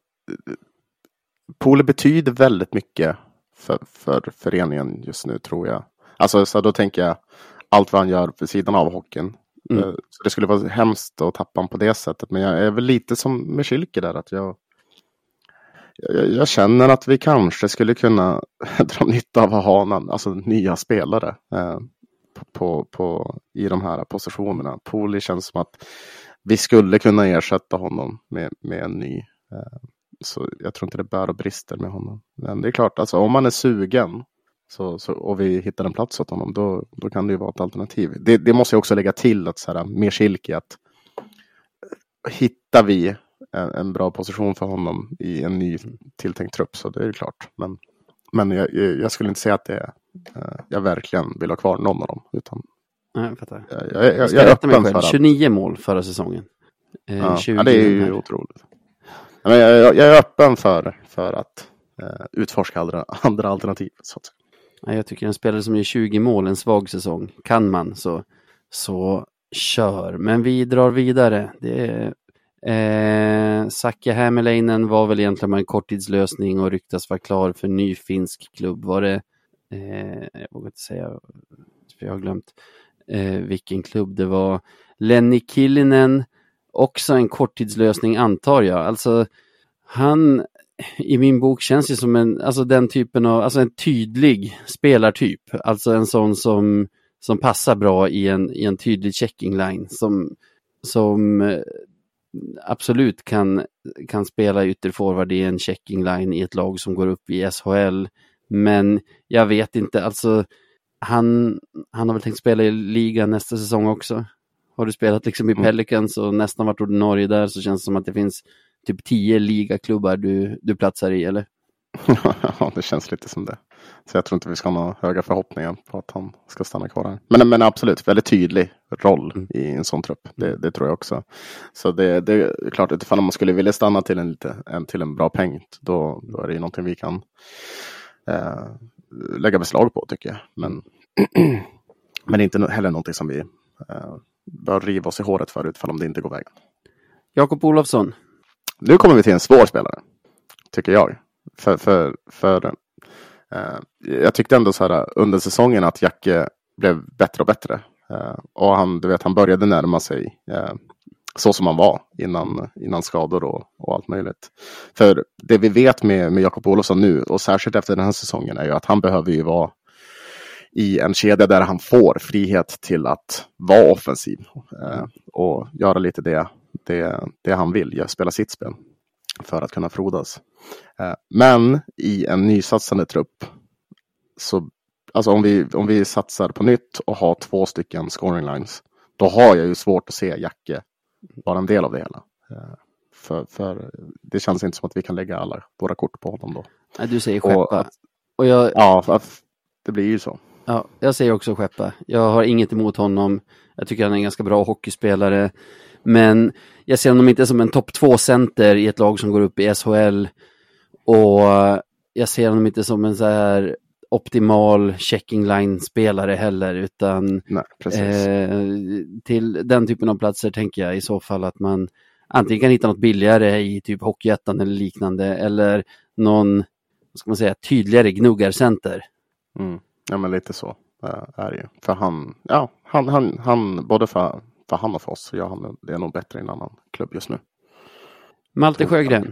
Poli betyder väldigt mycket för, för föreningen just nu, tror jag. Alltså så då tänker jag allt vad han gör för sidan av hockeyn. Mm. Uh, så det skulle vara hemskt att tappa honom på det sättet. Men jag är väl lite som med Schilke där, att jag Jag, jag känner att vi kanske skulle kunna dra nytta av att ha någon, alltså nya spelare eh, på, på, i de här positionerna. Poli känns som att vi skulle kunna ersätta honom med, med en ny. Eh, så jag tror inte det bär och brister med honom. Men det är klart, alltså, om man är sugen så, så, och vi hittar en plats åt honom, då, då kan det ju vara ett alternativ. Det, det måste jag också lägga till, att så här, med Schilke, att hittar vi En, en bra position för honom i en ny tilltänkt trupp, så det är ju klart. Men, men jag, jag skulle inte säga att det är, uh, jag verkligen vill ha kvar någon av dem. Utan Nej, jag fattar. Jag, jag, jag, jag, jag är öppen för att... tjugonio mål förra säsongen. Eh, ja, ja, det är ju här. Otroligt. Men jag, jag, jag är öppen för, för att uh, utforska andra, andra alternativ. Så att säga. Ja, jag tycker en spelare som gör tjugo mål en svag säsong, kan man så, så kör. Men vi drar vidare. Det är Eh, Sakki Hämäläinen var väl egentligen en korttidslösning och ryktas vara klar för ny finsk klubb. Var det, eh, jag vågar inte säga, för jag har glömt eh, vilken klubb det var. Lenni Killinen, också en korttidslösning antar jag. Alltså han i min bok känns ju som en, alltså den typen av, alltså en tydlig spelartyp. Alltså en sån som, som passar bra i en, i en tydlig checking line som, som absolut kan, kan spela ytterforward i en checking line i ett lag som går upp i S H L. Men jag vet inte, alltså han, han har väl tänkt spela i ligan nästa säsong också. Har du spelat liksom i Pelicans och nästan varit ordinarie där, så känns det som att det finns typ tio ligaklubbar du, du platsar i, eller? Ja, det känns lite som det. Så jag tror inte vi ska ha några höga förhoppningar på att han ska stanna kvar här. Men, men absolut, väldigt tydlig roll mm. i en sån trupp. Det, det tror jag också. Så det, det är klart, utifrån om man skulle vilja stanna till en, lite, en, till en bra peng, då, då är det ju någonting vi kan eh, lägga beslag på, tycker jag. Men, men det är inte heller någonting som vi eh, bör riva oss i håret för, utifrån om det inte går vägen. Jakob Olofsson. Nu kommer vi till en svår spelare, tycker jag. För, för, för eh, jag tyckte ändå så här under säsongen att Jacke blev bättre och bättre. Eh, och han, du vet, han började närma sig eh, så som han var innan, innan skador och, och allt möjligt. För det vi vet med, med Jakob Olofsson nu, och särskilt efter den här säsongen, är ju att han behöver ju vara i en kedja där han får frihet till att vara offensiv. Eh, och göra lite det, det, det han vill, spela sitt spel. För att kunna frodas. Men i en nysatsande trupp, så alltså om vi, om vi satsar på nytt och har två stycken scoring lines, då har jag ju svårt att se Jacke vara en del av det hela. För, för det känns inte som att vi kan lägga alla våra kort på honom då. Nej, du säger skeppa. Och, och jag, ja, det blir ju så. Ja, jag säger också skeppa. Jag har inget emot honom. Jag tycker han är en ganska bra hockeyspelare. Men jag ser honom inte som en topp två center i ett lag som går upp i S H L. Och jag ser honom inte som en så här optimal checking line-spelare heller. Utan Nej, precis. Eh, till den typen av platser tänker jag i så fall att man antingen kan hitta något billigare i typ Hockeyettan eller liknande. Eller någon, vad ska man säga, tydligare gnuggarcenter. Mm. Ja, men lite så äh, är det ju. För han, ja, han, han, han både för, för han och för oss, ja, han, det är nog bättre i en annan klubb just nu. Malte Sjögren.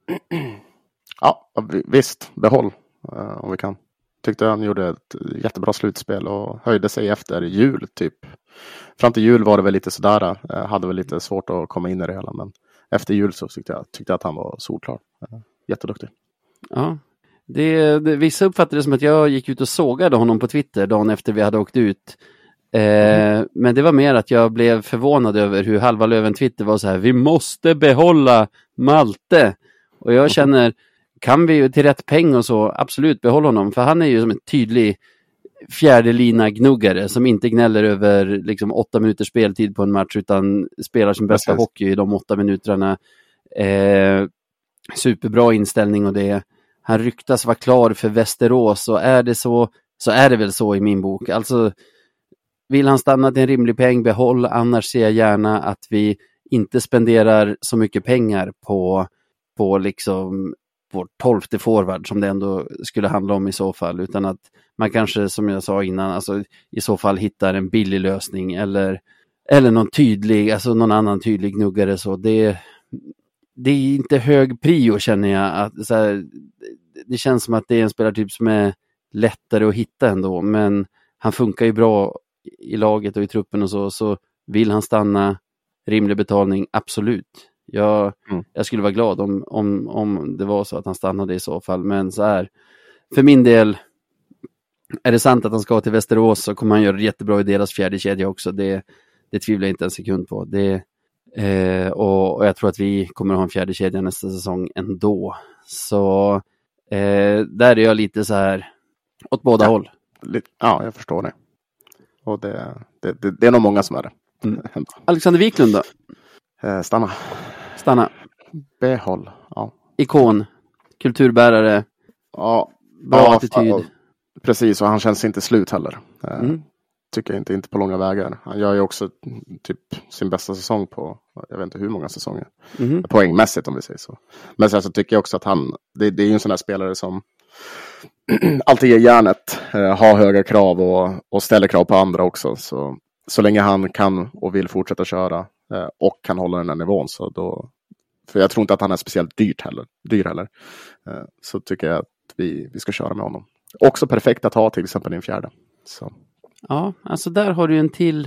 Ja, visst, behåll uh, om vi kan. Tyckte han gjorde ett jättebra slutspel och höjde sig efter jul typ. Fram till jul var det väl lite sådär, uh, hade väl lite svårt att komma in i det hela, men efter jul så tyckte jag, tyckte jag att han var solklar. Uh, jätteduktig. Ja. Det, det, vissa uppfattade det som att jag gick ut och sågade honom på Twitter dagen efter vi hade åkt ut. Eh, mm. Men det var mer att jag blev förvånad över hur halva Löven Twitter var så här: vi måste behålla Malte. Och jag känner, kan vi till rätt peng och så absolut behålla honom. För han är ju som en tydlig fjärde lina gnuggare som inte gnäller över liksom åtta minuters speltid på en match utan spelar sin bästa Precis. hockey i de åtta minuterna. Eh, superbra inställning och det. Han ryktas vara klar för Västerås och är det så så är det väl så i min bok. Alltså vill han stanna till en rimlig peng, behåll, annars ser jag gärna att vi inte spenderar så mycket pengar på, på liksom vår tolfte forward som det ändå skulle handla om i så fall, utan att man kanske, som jag sa innan, alltså i så fall hittar en billig lösning eller, eller någon tydlig, alltså någon annan tydlig gnuggare så. Det, det är inte hög prio känner jag. Att, så här, det känns som att det är en spelartyp som är lättare att hitta ändå, men han funkar ju bra i laget och i truppen och så, så vill han stanna, rimlig betalning, absolut. Jag, mm. jag skulle vara glad om, om, om det var så att han stannade i så fall, men så här, för min del är det sant att han ska till Västerås så kommer han göra det jättebra i deras fjärde kedja också, det, det tvivlar jag inte en sekund på. Det, eh, och, och jag tror att vi kommer att ha en fjärde kedja nästa säsong ändå, så eh, där är jag lite så här åt båda ja. håll. Ja, jag förstår det. Och det, det, det, det är nog många som är det. Mm. Alexander Wiklund då? Eh, stanna. Stanna. Behåll. Ja. Ikon. Kulturbärare. Ja. Bra ja, attityd. Ja, precis, och han känns inte slut heller. Eh, mm. Tycker jag inte, inte på långa vägar. Han gör ju också typ sin bästa säsong på, jag vet inte hur många säsonger. Mm. Poängmässigt om vi säger så. Men sen så tycker jag också att han, det, det är ju en sån här spelare som alltid ger järnet, eh, har höga krav och, och ställer krav på andra också. Så, så länge han kan och vill fortsätta köra eh, och kan hålla den här nivån så då, för jag tror inte att han är speciellt dyrt heller, dyr heller. Eh, så tycker jag att vi, vi ska köra med honom. Också perfekt att ha till exempel i en fjärde. Så. Ja, alltså där har du en till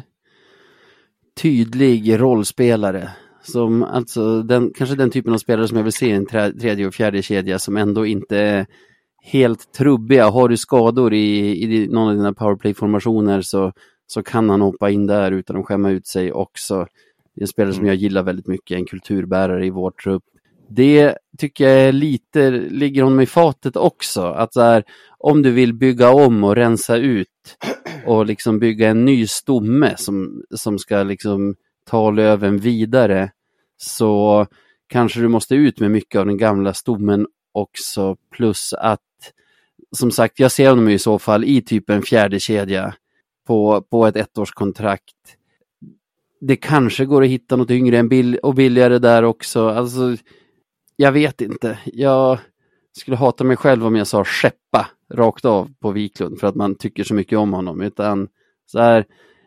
tydlig rollspelare. Som alltså den, kanske den typen av spelare som jag vill se i en tredje och fjärde kedja som ändå inte är helt trubbiga. Har du skador i, i någon av dina powerplay-formationer så, så kan han hoppa in där utan att skämma ut sig också. Det är en spelare mm. som jag gillar väldigt mycket, en kulturbärare i vår trupp. Det tycker jag är lite, ligger honom i fatet också. Att så här, om du vill bygga om och rensa ut och liksom bygga en ny stomme som, som ska liksom ta löven vidare, så kanske du måste ut med mycket av den gamla stommen också, plus att som sagt, jag ser honom i så fall i typ en fjärde kedja på, på ett ettårskontrakt. Det kanske går att hitta något yngre än bill- och billigare där också. Alltså, jag vet inte. Jag skulle hata mig själv om jag sa skeppa rakt av på Wiklund för att man tycker så mycket om honom, utan så här,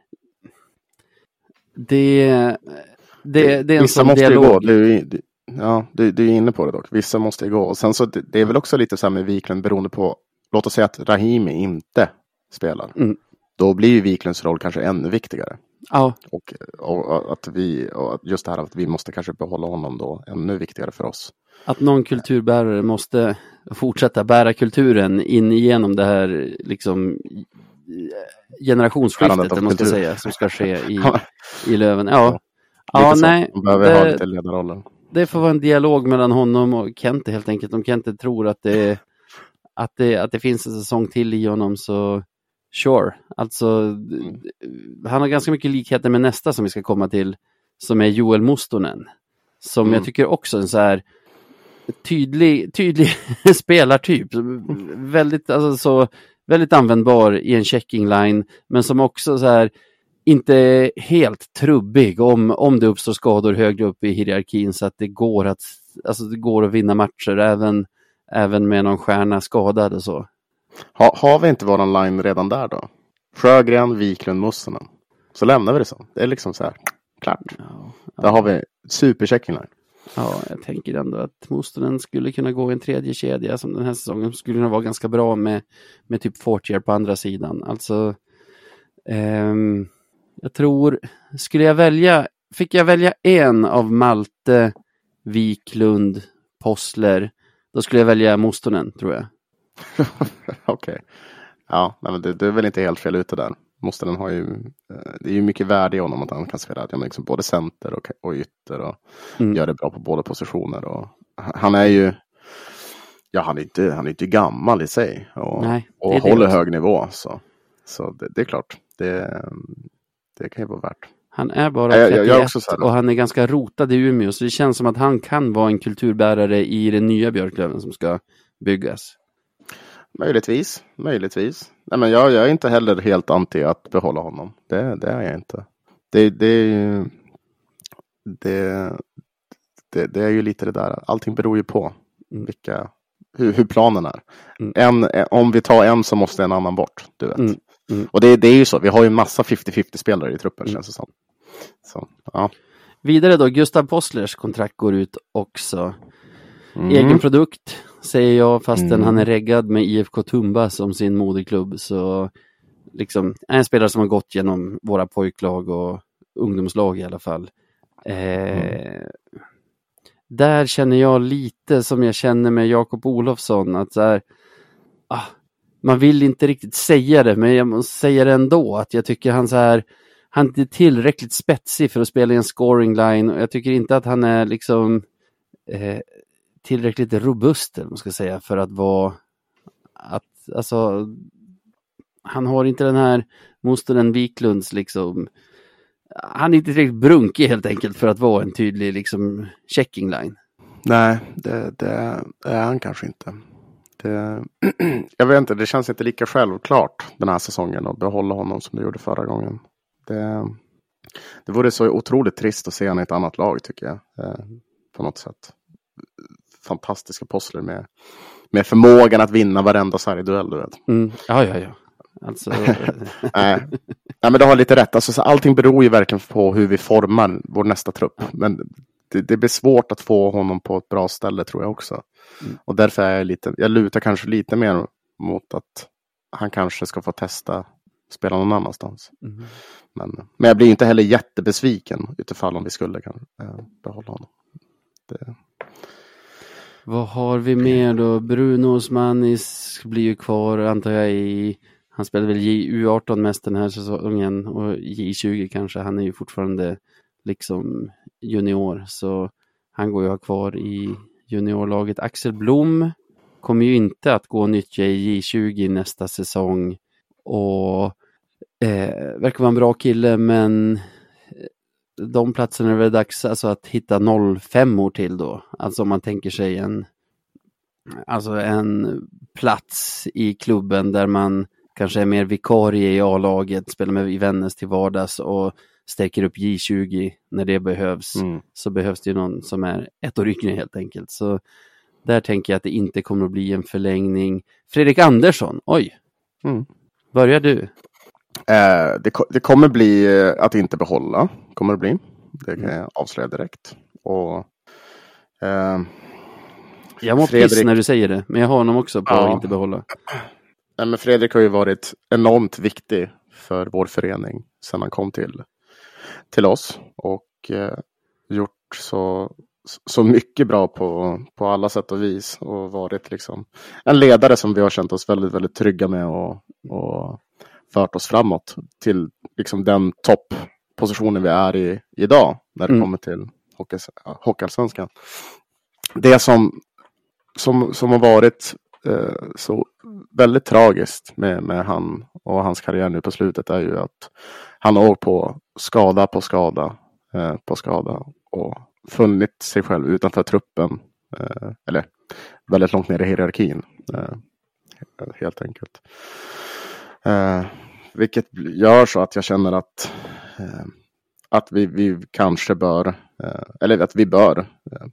det, det, det är en Vissa sån måste dialog. Ju gå. Du, du, ja, du, du är inne på det dock. Vissa måste ju gå. Och sen så det, det är väl också lite så här med Wiklund beroende på, låt oss säga att Rahimi inte spelar. Mm. Då blir ju Wiklunds roll kanske ännu viktigare. Ja. Och, och att vi, och just det här att vi måste kanske behålla honom då ännu viktigare för oss. Att någon kulturbärare måste fortsätta bära kulturen in igenom det här liksom generationsskiftet, det måste jag säga, som ska ske i, i Löven. Ja, ja nej. Behöver det, ha lite ledarrollen. Det får vara en dialog mellan honom och Kente helt enkelt. Om Kente tror att det, att det, att det finns en säsong till i honom, så sure. Alltså, mm. han har ganska mycket likheter med nästa som vi ska komma till, som är Joel Mustonen. Som mm. jag tycker också en så här tydlig, tydlig spelartyp. Väldigt, alltså, så, väldigt användbar i en checking line, men som också så här inte helt trubbig om, om det uppstår skador högre upp i hierarkin, så att det går att, alltså det går att vinna matcher även, även med någon stjärna skadad och så. Ha, har vi inte våran line redan där då? Sjögren, Wiklund, Mustonen. Så lämnar vi det så. Det är liksom så här, klart. Ja, ja. Där har vi super checking line. Ja, jag tänker ändå att Mustonen skulle kunna gå i en tredje kedja som den här säsongen skulle kunna vara ganska bra med, med typ Fortier på andra sidan. Alltså, ehm, jag tror, skulle jag välja, fick jag välja en av Malte, Wiklund, Possler, då skulle jag välja Mustonen, tror jag. Okej. Okay. Ja, men det, det är väl inte helt fel ute där. Mustonen har ju, det är ju mycket värde i honom att han kan spela ja, liksom både center och, och ytter och mm. gör det bra på båda positioner. Och han är ju, ja han är inte, han är inte gammal i sig och, Nej, och håller hög nivå. Så. Så det, det är klart, det, det kan ju vara värt. Han är bara trettioett jag, jag och han är ganska rotad i Umeå, så det känns som att han kan vara en kulturbärare i den nya Björklöven som ska byggas. Möjligtvis, möjligtvis. Nej, men jag, jag är inte heller helt anti att behålla honom. Det, det är jag inte. Det, det, det, det, det är ju lite det där. Allting beror ju på vilka, hur, hur planen är. Mm. En, om vi tar en så måste en annan bort, du vet. Mm. Mm. Och det, det är ju så. Vi har ju en massa femtio femtio spelare i truppen, mm. känns det som. Så, ja. Vidare då, Gustav Posslers kontrakt går ut också. Mm. Egen produkt, säger jag, fastän mm. han är reggad med I F K Tumba som sin moderklubb. Så liksom, en spelare som har gått genom våra pojklag och ungdomslag i alla fall. Eh, mm. Där känner jag lite som jag känner med Jakob Olofsson, att så här, ah, man vill inte riktigt säga det, men jag måste säga det ändå, att jag tycker han så här, han är tillräckligt spetsig för att spela i en scoring line, och jag tycker inte att han är liksom eh, tillräckligt robust, eller man ska säga, för att vara att, alltså, han har inte den här Mostolen Wiklunds liksom, han är inte tillräckligt brunkig helt enkelt för att vara en tydlig liksom checking line. Nej, det, det är han kanske inte. Det, jag vet inte, det känns inte lika självklart den här säsongen att behålla honom som det gjorde förra gången. Det, det vore så otroligt trist att se honom i ett annat lag, tycker jag. Eh, på något sätt. Fantastiska Possler med, med förmågan att vinna varenda sargduell, du vet. Mm. Ja, ja, ja. Alltså... Nej. Nej, men du har lite rätt. Alltså, så allting beror ju verkligen på hur vi formar vår nästa trupp. Men det, det blir svårt att få honom på ett bra ställe, tror jag också. Mm. Och därför är jag lite, jag lutar kanske lite mer mot att han kanske ska få testa spela någon annanstans. Mm. Men, men jag blir inte heller jättebesviken utifall om vi skulle kan äh, behålla honom. Det... Vad har vi mer då? Bruno Osmanis blir ju kvar, antar jag, i... Han spelade väl J U arton mest den här säsongen, och J tjugo kanske. Han är ju fortfarande liksom junior, så han går ju ha kvar i juniorlaget. Axel Blom kommer ju inte att gå och nyttja i J tjugo nästa säsong, och eh, verkar vara en bra kille, men de platserna är väl dags alltså att hitta noll fem år till då. Alltså om man tänker sig en, alltså en plats i klubben där man kanske är mer vikarie i A-laget, spelar med i Vännäs till vardags och stärker upp J tjugo när det behövs. Mm. Så behövs det ju någon som är ett år yngre helt enkelt. Så där tänker jag att det inte kommer att bli en förlängning. Fredrik Andersson, oj. Mm. Börjar du? Eh, det, det kommer bli att inte behålla. Kommer det bli. Det kan jag avslöja direkt. Och, eh, jag mår Fredrik... piss när du säger det, men jag har honom också på ja. att inte behålla. Nej, men Fredrik har ju varit enormt viktig för vår förening sedan han kom till, till oss. Och eh, gjort så, så mycket bra på, på alla sätt och vis. Och varit liksom en ledare som vi har känt oss väldigt, väldigt trygga med. Och, och fört oss framåt till liksom den topppositionen vi är i idag. När det mm. kommer till hockey, hockeyallsvenskan. Det som, som, som har varit... så väldigt tragiskt med, med han och hans karriär nu på slutet är ju att han har åkt på skada på skada eh, på skada och funnit sig själv utanför truppen eh, eller väldigt långt ner i hierarkin eh, helt enkelt. Eh, vilket gör så att jag känner att eh, att vi, vi kanske bör eh, eller att vi bör eh,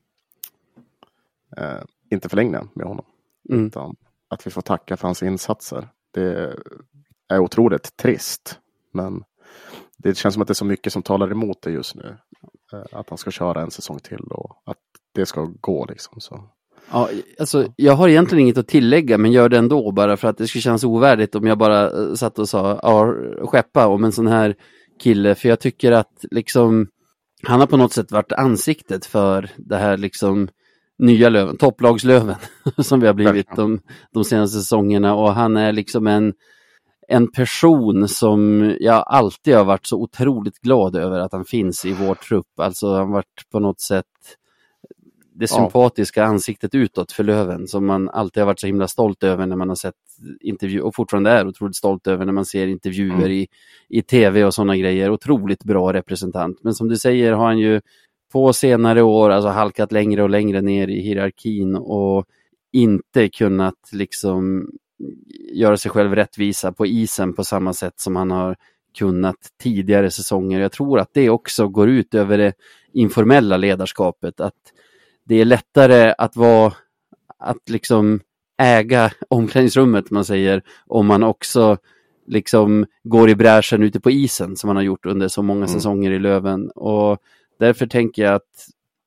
eh, inte förlänga med honom. Mm. Utan att vi får tacka för hans insatser. Det är otroligt trist. Men det känns som att det är så mycket som talar emot det just nu. Att han ska köra en säsong till och att det ska gå liksom. Så. Ja, alltså, jag har egentligen inget att tillägga, men gör det ändå bara för att det skulle kännas ovärdigt om jag bara satt och sa ja, skeppa om en sån här kille. För jag tycker att liksom han har på något sätt varit ansiktet för det här liksom nya Löven, topplagslöven som vi har blivit de, de senaste säsongerna, och han är liksom en, en person som jag alltid har varit så otroligt glad över att han finns i vår trupp. Alltså han har varit på något sätt det sympatiska ja. ansiktet utåt för Löven som man alltid har varit så himla stolt över när man har sett intervju och fortfarande är otroligt stolt över när man ser intervjuer mm. i, i tv och sådana grejer. Otroligt bra representant. Men som du säger har han ju på senare år alltså halkat längre och längre ner i hierarkin och inte kunnat liksom göra sig själv rättvisa på isen på samma sätt som han har kunnat tidigare säsonger. Jag tror att det också går ut över det informella ledarskapet, att det är lättare att vara att liksom äga omklädningsrummet man säger, om man också liksom går i bräschen ute på isen som man har gjort under så många mm. säsonger i Löven. Och därför tänker jag att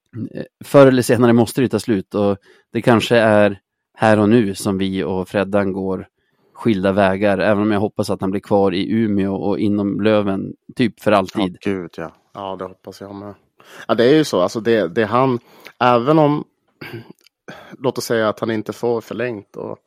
förr eller senare måste det ta slut, och det kanske är här och nu som vi och Freddan går skilda vägar, även om jag hoppas att han blir kvar i Umeå och inom Löven typ för alltid. Ja, gud ja. Ja, det hoppas jag med. Ja, det är ju så. Alltså det, det han, även om låt oss säga att han inte får förlängt och,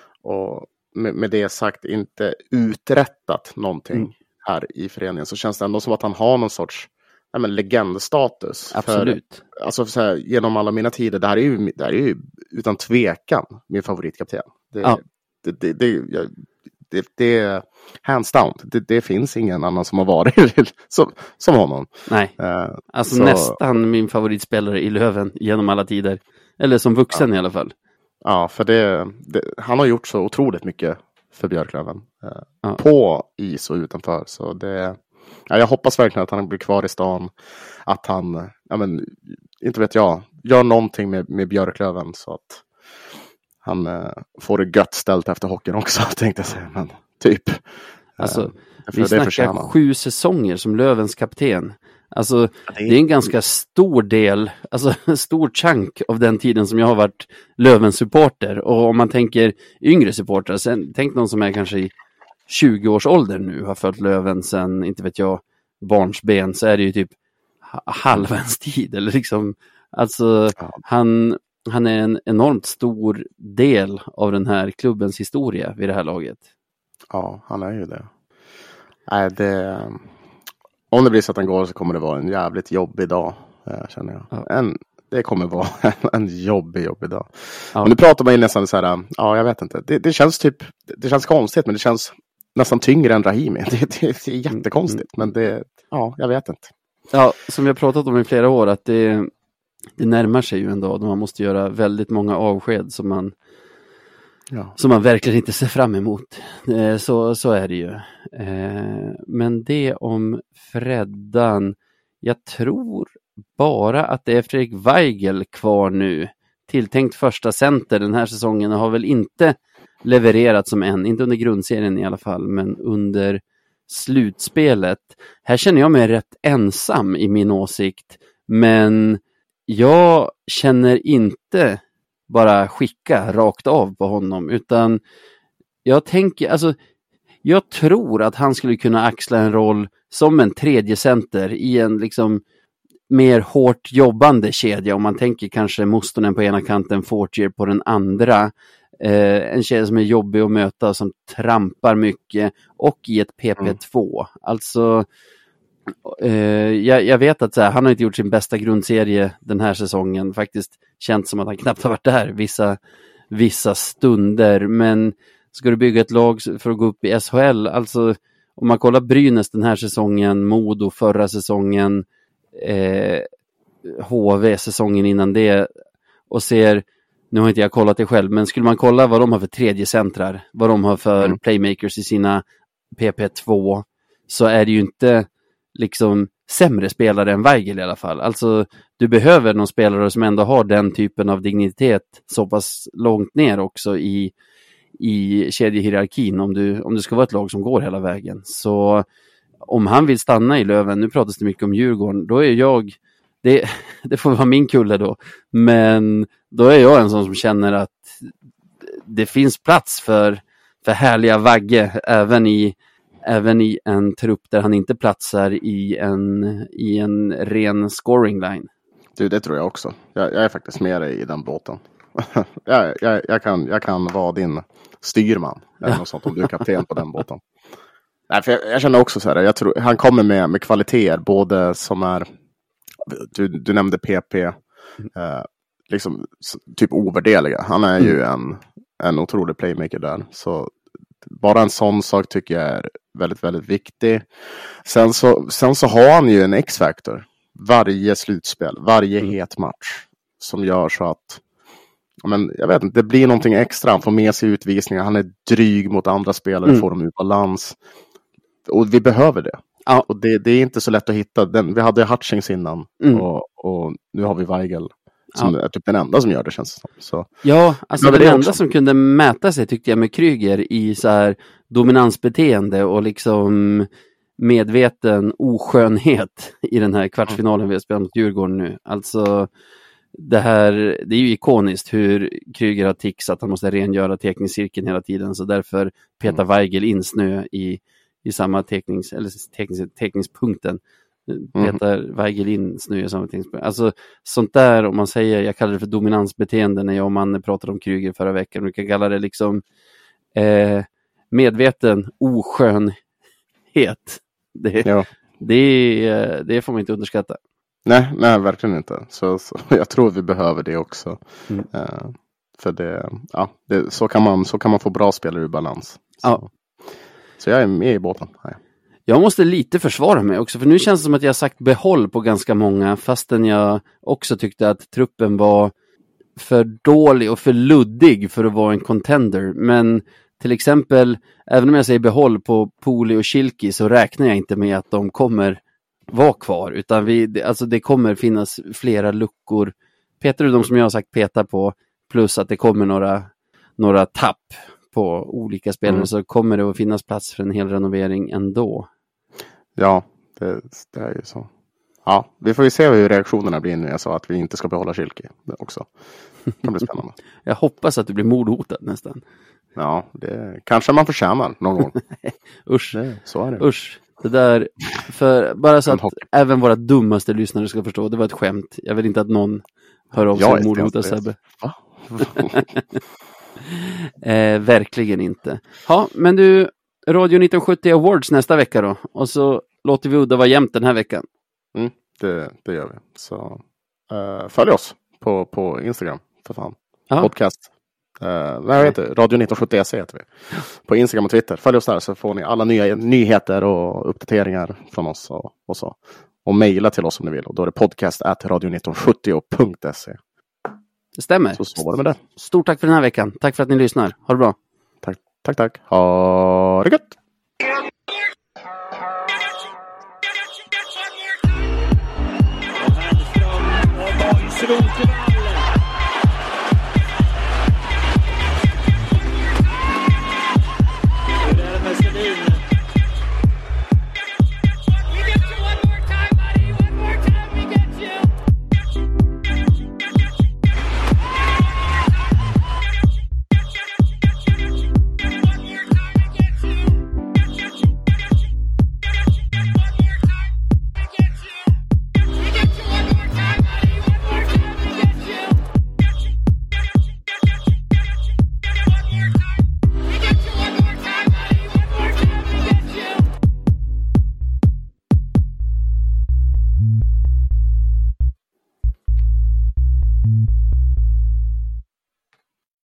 och med, med det sagt inte uträttat någonting mm. här i föreningen, så känns det ändå som att han har någon sorts ja, men legendstatus. Absolut. För, alltså så här, genom alla mina tider, det här är ju, det här är ju utan tvekan min favoritkapten. Det, ja. det, det, det, det, det, det är hands down. Det, det finns ingen annan som har varit som, som honom. Nej, uh, alltså så, nästan min favoritspelare i Löven genom alla tider. Eller som vuxen ja. i alla fall. Ja, för det, det, han har gjort så otroligt mycket för Björklöven. Uh, ja. På is och utanför. Så det, ja, jag hoppas verkligen att han blir kvar i stan. Att han, ja men, inte vet jag, gör någonting med, med Björklöven så att han uh, får det gött ställt efter hockeyn också, tänkte jag säga. Men typ. Alltså, uh, vi snackar sju säsonger som Lövens kapten. Alltså, ja, det, är... det är en ganska stor del, alltså en stor chunk av den tiden som jag har varit Lövens supporter. Och om man tänker yngre supportrar, sen, tänk någon som är kanske i tjugo års ålder nu, har följt Löven sen, inte vet jag, barnsben, så är det ju typ halva ens tid. Eller liksom, alltså, ja. han... Han är en enormt stor del av den här klubbens historia vid det här laget. Ja, han är ju det. Nej, det om det blir så att han går så kommer det vara en jävligt jobbig dag, känner jag. Ja. En, det kommer vara en, en jobbig, jobbig dag. Ja. Men nu pratar man ju nästan så här, ja, jag vet inte. Det, det känns typ, det känns konstigt, men det känns nästan tyngre än Rahimi. Det, det, det är jättekonstigt, mm. men det, ja, jag vet inte. Ja, som vi har pratat om i flera år, att det Det närmar sig ju en dag då man måste göra väldigt många avsked som man, ja. som man verkligen inte ser fram emot. Eh, så, så är det ju. Eh, men det om Freddan. Jag tror bara att det är Fredrik Weigel kvar nu. Tilltänkt första center den här säsongen, och har väl inte levererat som än. Inte under grundserien i alla fall, men under slutspelet. Här känner jag mig rätt ensam i min åsikt. Men jag känner inte bara skicka rakt av på honom, utan jag tänker, alltså jag tror att han skulle kunna axla en roll som en tredje center i en liksom mer hårt jobbande kedja, om man tänker kanske Mustonen på ena kanten, Fortier på den andra. Eh, en kedja som är jobbig att möta, som trampar mycket, och i ett P P två. Mm. Alltså Uh, jag, jag vet att så här, han har inte gjort sin bästa grundserie den här säsongen. Faktiskt känns som att han knappt har varit där vissa, vissa stunder. Men ska du bygga ett lag för att gå upp i S H L, alltså om man kollar Brynäs den här säsongen, Modo förra säsongen, eh, H V säsongen innan det, och ser, nu har inte jag kollat det själv, men skulle man kolla vad de har för tredje centrar, vad de har för mm. playmakers i sina P P två, så är det ju inte liksom sämre spelare än Weigel i alla fall. Alltså du behöver någon spelare som ändå har den typen av dignitet så pass långt ner också i, i kedjehierarkin om du, om du ska vara ett lag som går hela vägen. Så om han vill stanna i Löven, nu pratas det mycket om Djurgården, då är jag, det, det får vara min kulle då, men då är jag en sån som känner att det finns plats för, för härliga Vagge även i Även i en trupp där han inte platsar i en, i en ren scoring line. Du, det tror jag också. Jag, jag är faktiskt med dig i den båten. jag, jag, jag, kan, jag kan vara din styrman. Eller ja. Något sånt, om du är kapten på den båten. Nej, för jag, jag känner också så här. Jag tror, han kommer med, med kvaliteter. Både som är... Du, du nämnde P P. Uh, liksom typ ovärderliga. Han är mm. ju en, en otrolig playmaker där. Så bara en sån sak tycker jag är väldigt, väldigt viktig. Sen så, sen så har han ju en X-faktor. Varje slutspel, varje mm. het match som gör så att men jag vet inte, det blir någonting extra. Han får med sig utvisningar. Han är dryg mot andra spelare, mm. får dem ur balans. Och vi behöver det. Ja. Och det, det är inte så lätt att hitta. Den, vi hade Hutchings innan mm. och, och nu har vi Weigel som ja. är typ den enda som gör det, känns det som. Så, ja, alltså den enda också som kunde mäta sig tyckte jag med Kryger i så här dominansbeteende och liksom medveten oskönhet i den här kvartsfinalen vi har spelat mot Djurgården nu. Alltså det här, det är ju ikoniskt hur Kryger har tics att han måste rengöra tekningscirkeln hela tiden, så därför petar mm. Weigel in snö i, i samma teknings, eller teknings, tekningspunkten. Petar mm. Weigel in snö i samma tekningspunkt. Alltså sånt där, om man säger, jag kallar det för dominansbeteende när jag och Manne pratade om Kryger förra veckan. Vi kan kalla det liksom eh, medveten oskönhet. Det, ja. det, det får man inte underskatta. Nej, nej, verkligen inte. Så, så jag tror vi behöver det också. Mm. Uh, för det, ja, det, så, kan man, så kan man få bra spelare i balans. Så, ja. så jag är med i båten. Nej. Jag måste lite försvara mig också, för nu känns det som att jag har sagt behåll på ganska många, fastän jag också tyckte att truppen var för dålig och för luddig för att vara en contender. Men till exempel, även om jag säger behåll på Poli och Schilke, så räknar jag inte med att de kommer vara kvar, utan vi, alltså det kommer finnas flera luckor. Petar du de som jag har sagt peta på, plus att det kommer några, några tapp på olika spelare, mm. så kommer det att finnas plats för en hel renovering ändå. Ja, det, det är ju så. Ja, vi får ju se hur reaktionerna blir när jag sa att vi inte ska behålla Schilke också. Det kan bli spännande. Jag hoppas att du blir mordhotad nästan. Ja, det kanske man förtjänar någon gång. Usch, det, så är det. Usch. Det där, för bara så att även våra dummaste lyssnare ska förstå, det var ett skämt. Jag vill inte att någon hör av sig och mordhotar Sebbe. Va? eh, verkligen inte. Ja, men du, Radio nitton sjuttio Awards nästa vecka då. Och så låter vi udda vara jämnt den här veckan. Mm, det, det gör vi. Så uh, följ oss på, på Instagram, för fan. Aha. Podcast. Uh, vad heter det? Radio nitton sjuttio S E heter vi. På Instagram och Twitter. Följ oss där så får ni alla nya nyheter och uppdateringar från oss och, och så. Och mejla till oss om ni vill. Och då är det podcast at radio nitton sjuttio punkt se. Det stämmer. Så står det med det. Stort tack för den här veckan. Tack för att ni lyssnar. Ha det bra. Tack, tack, tack. Ha det gött! Rosenberg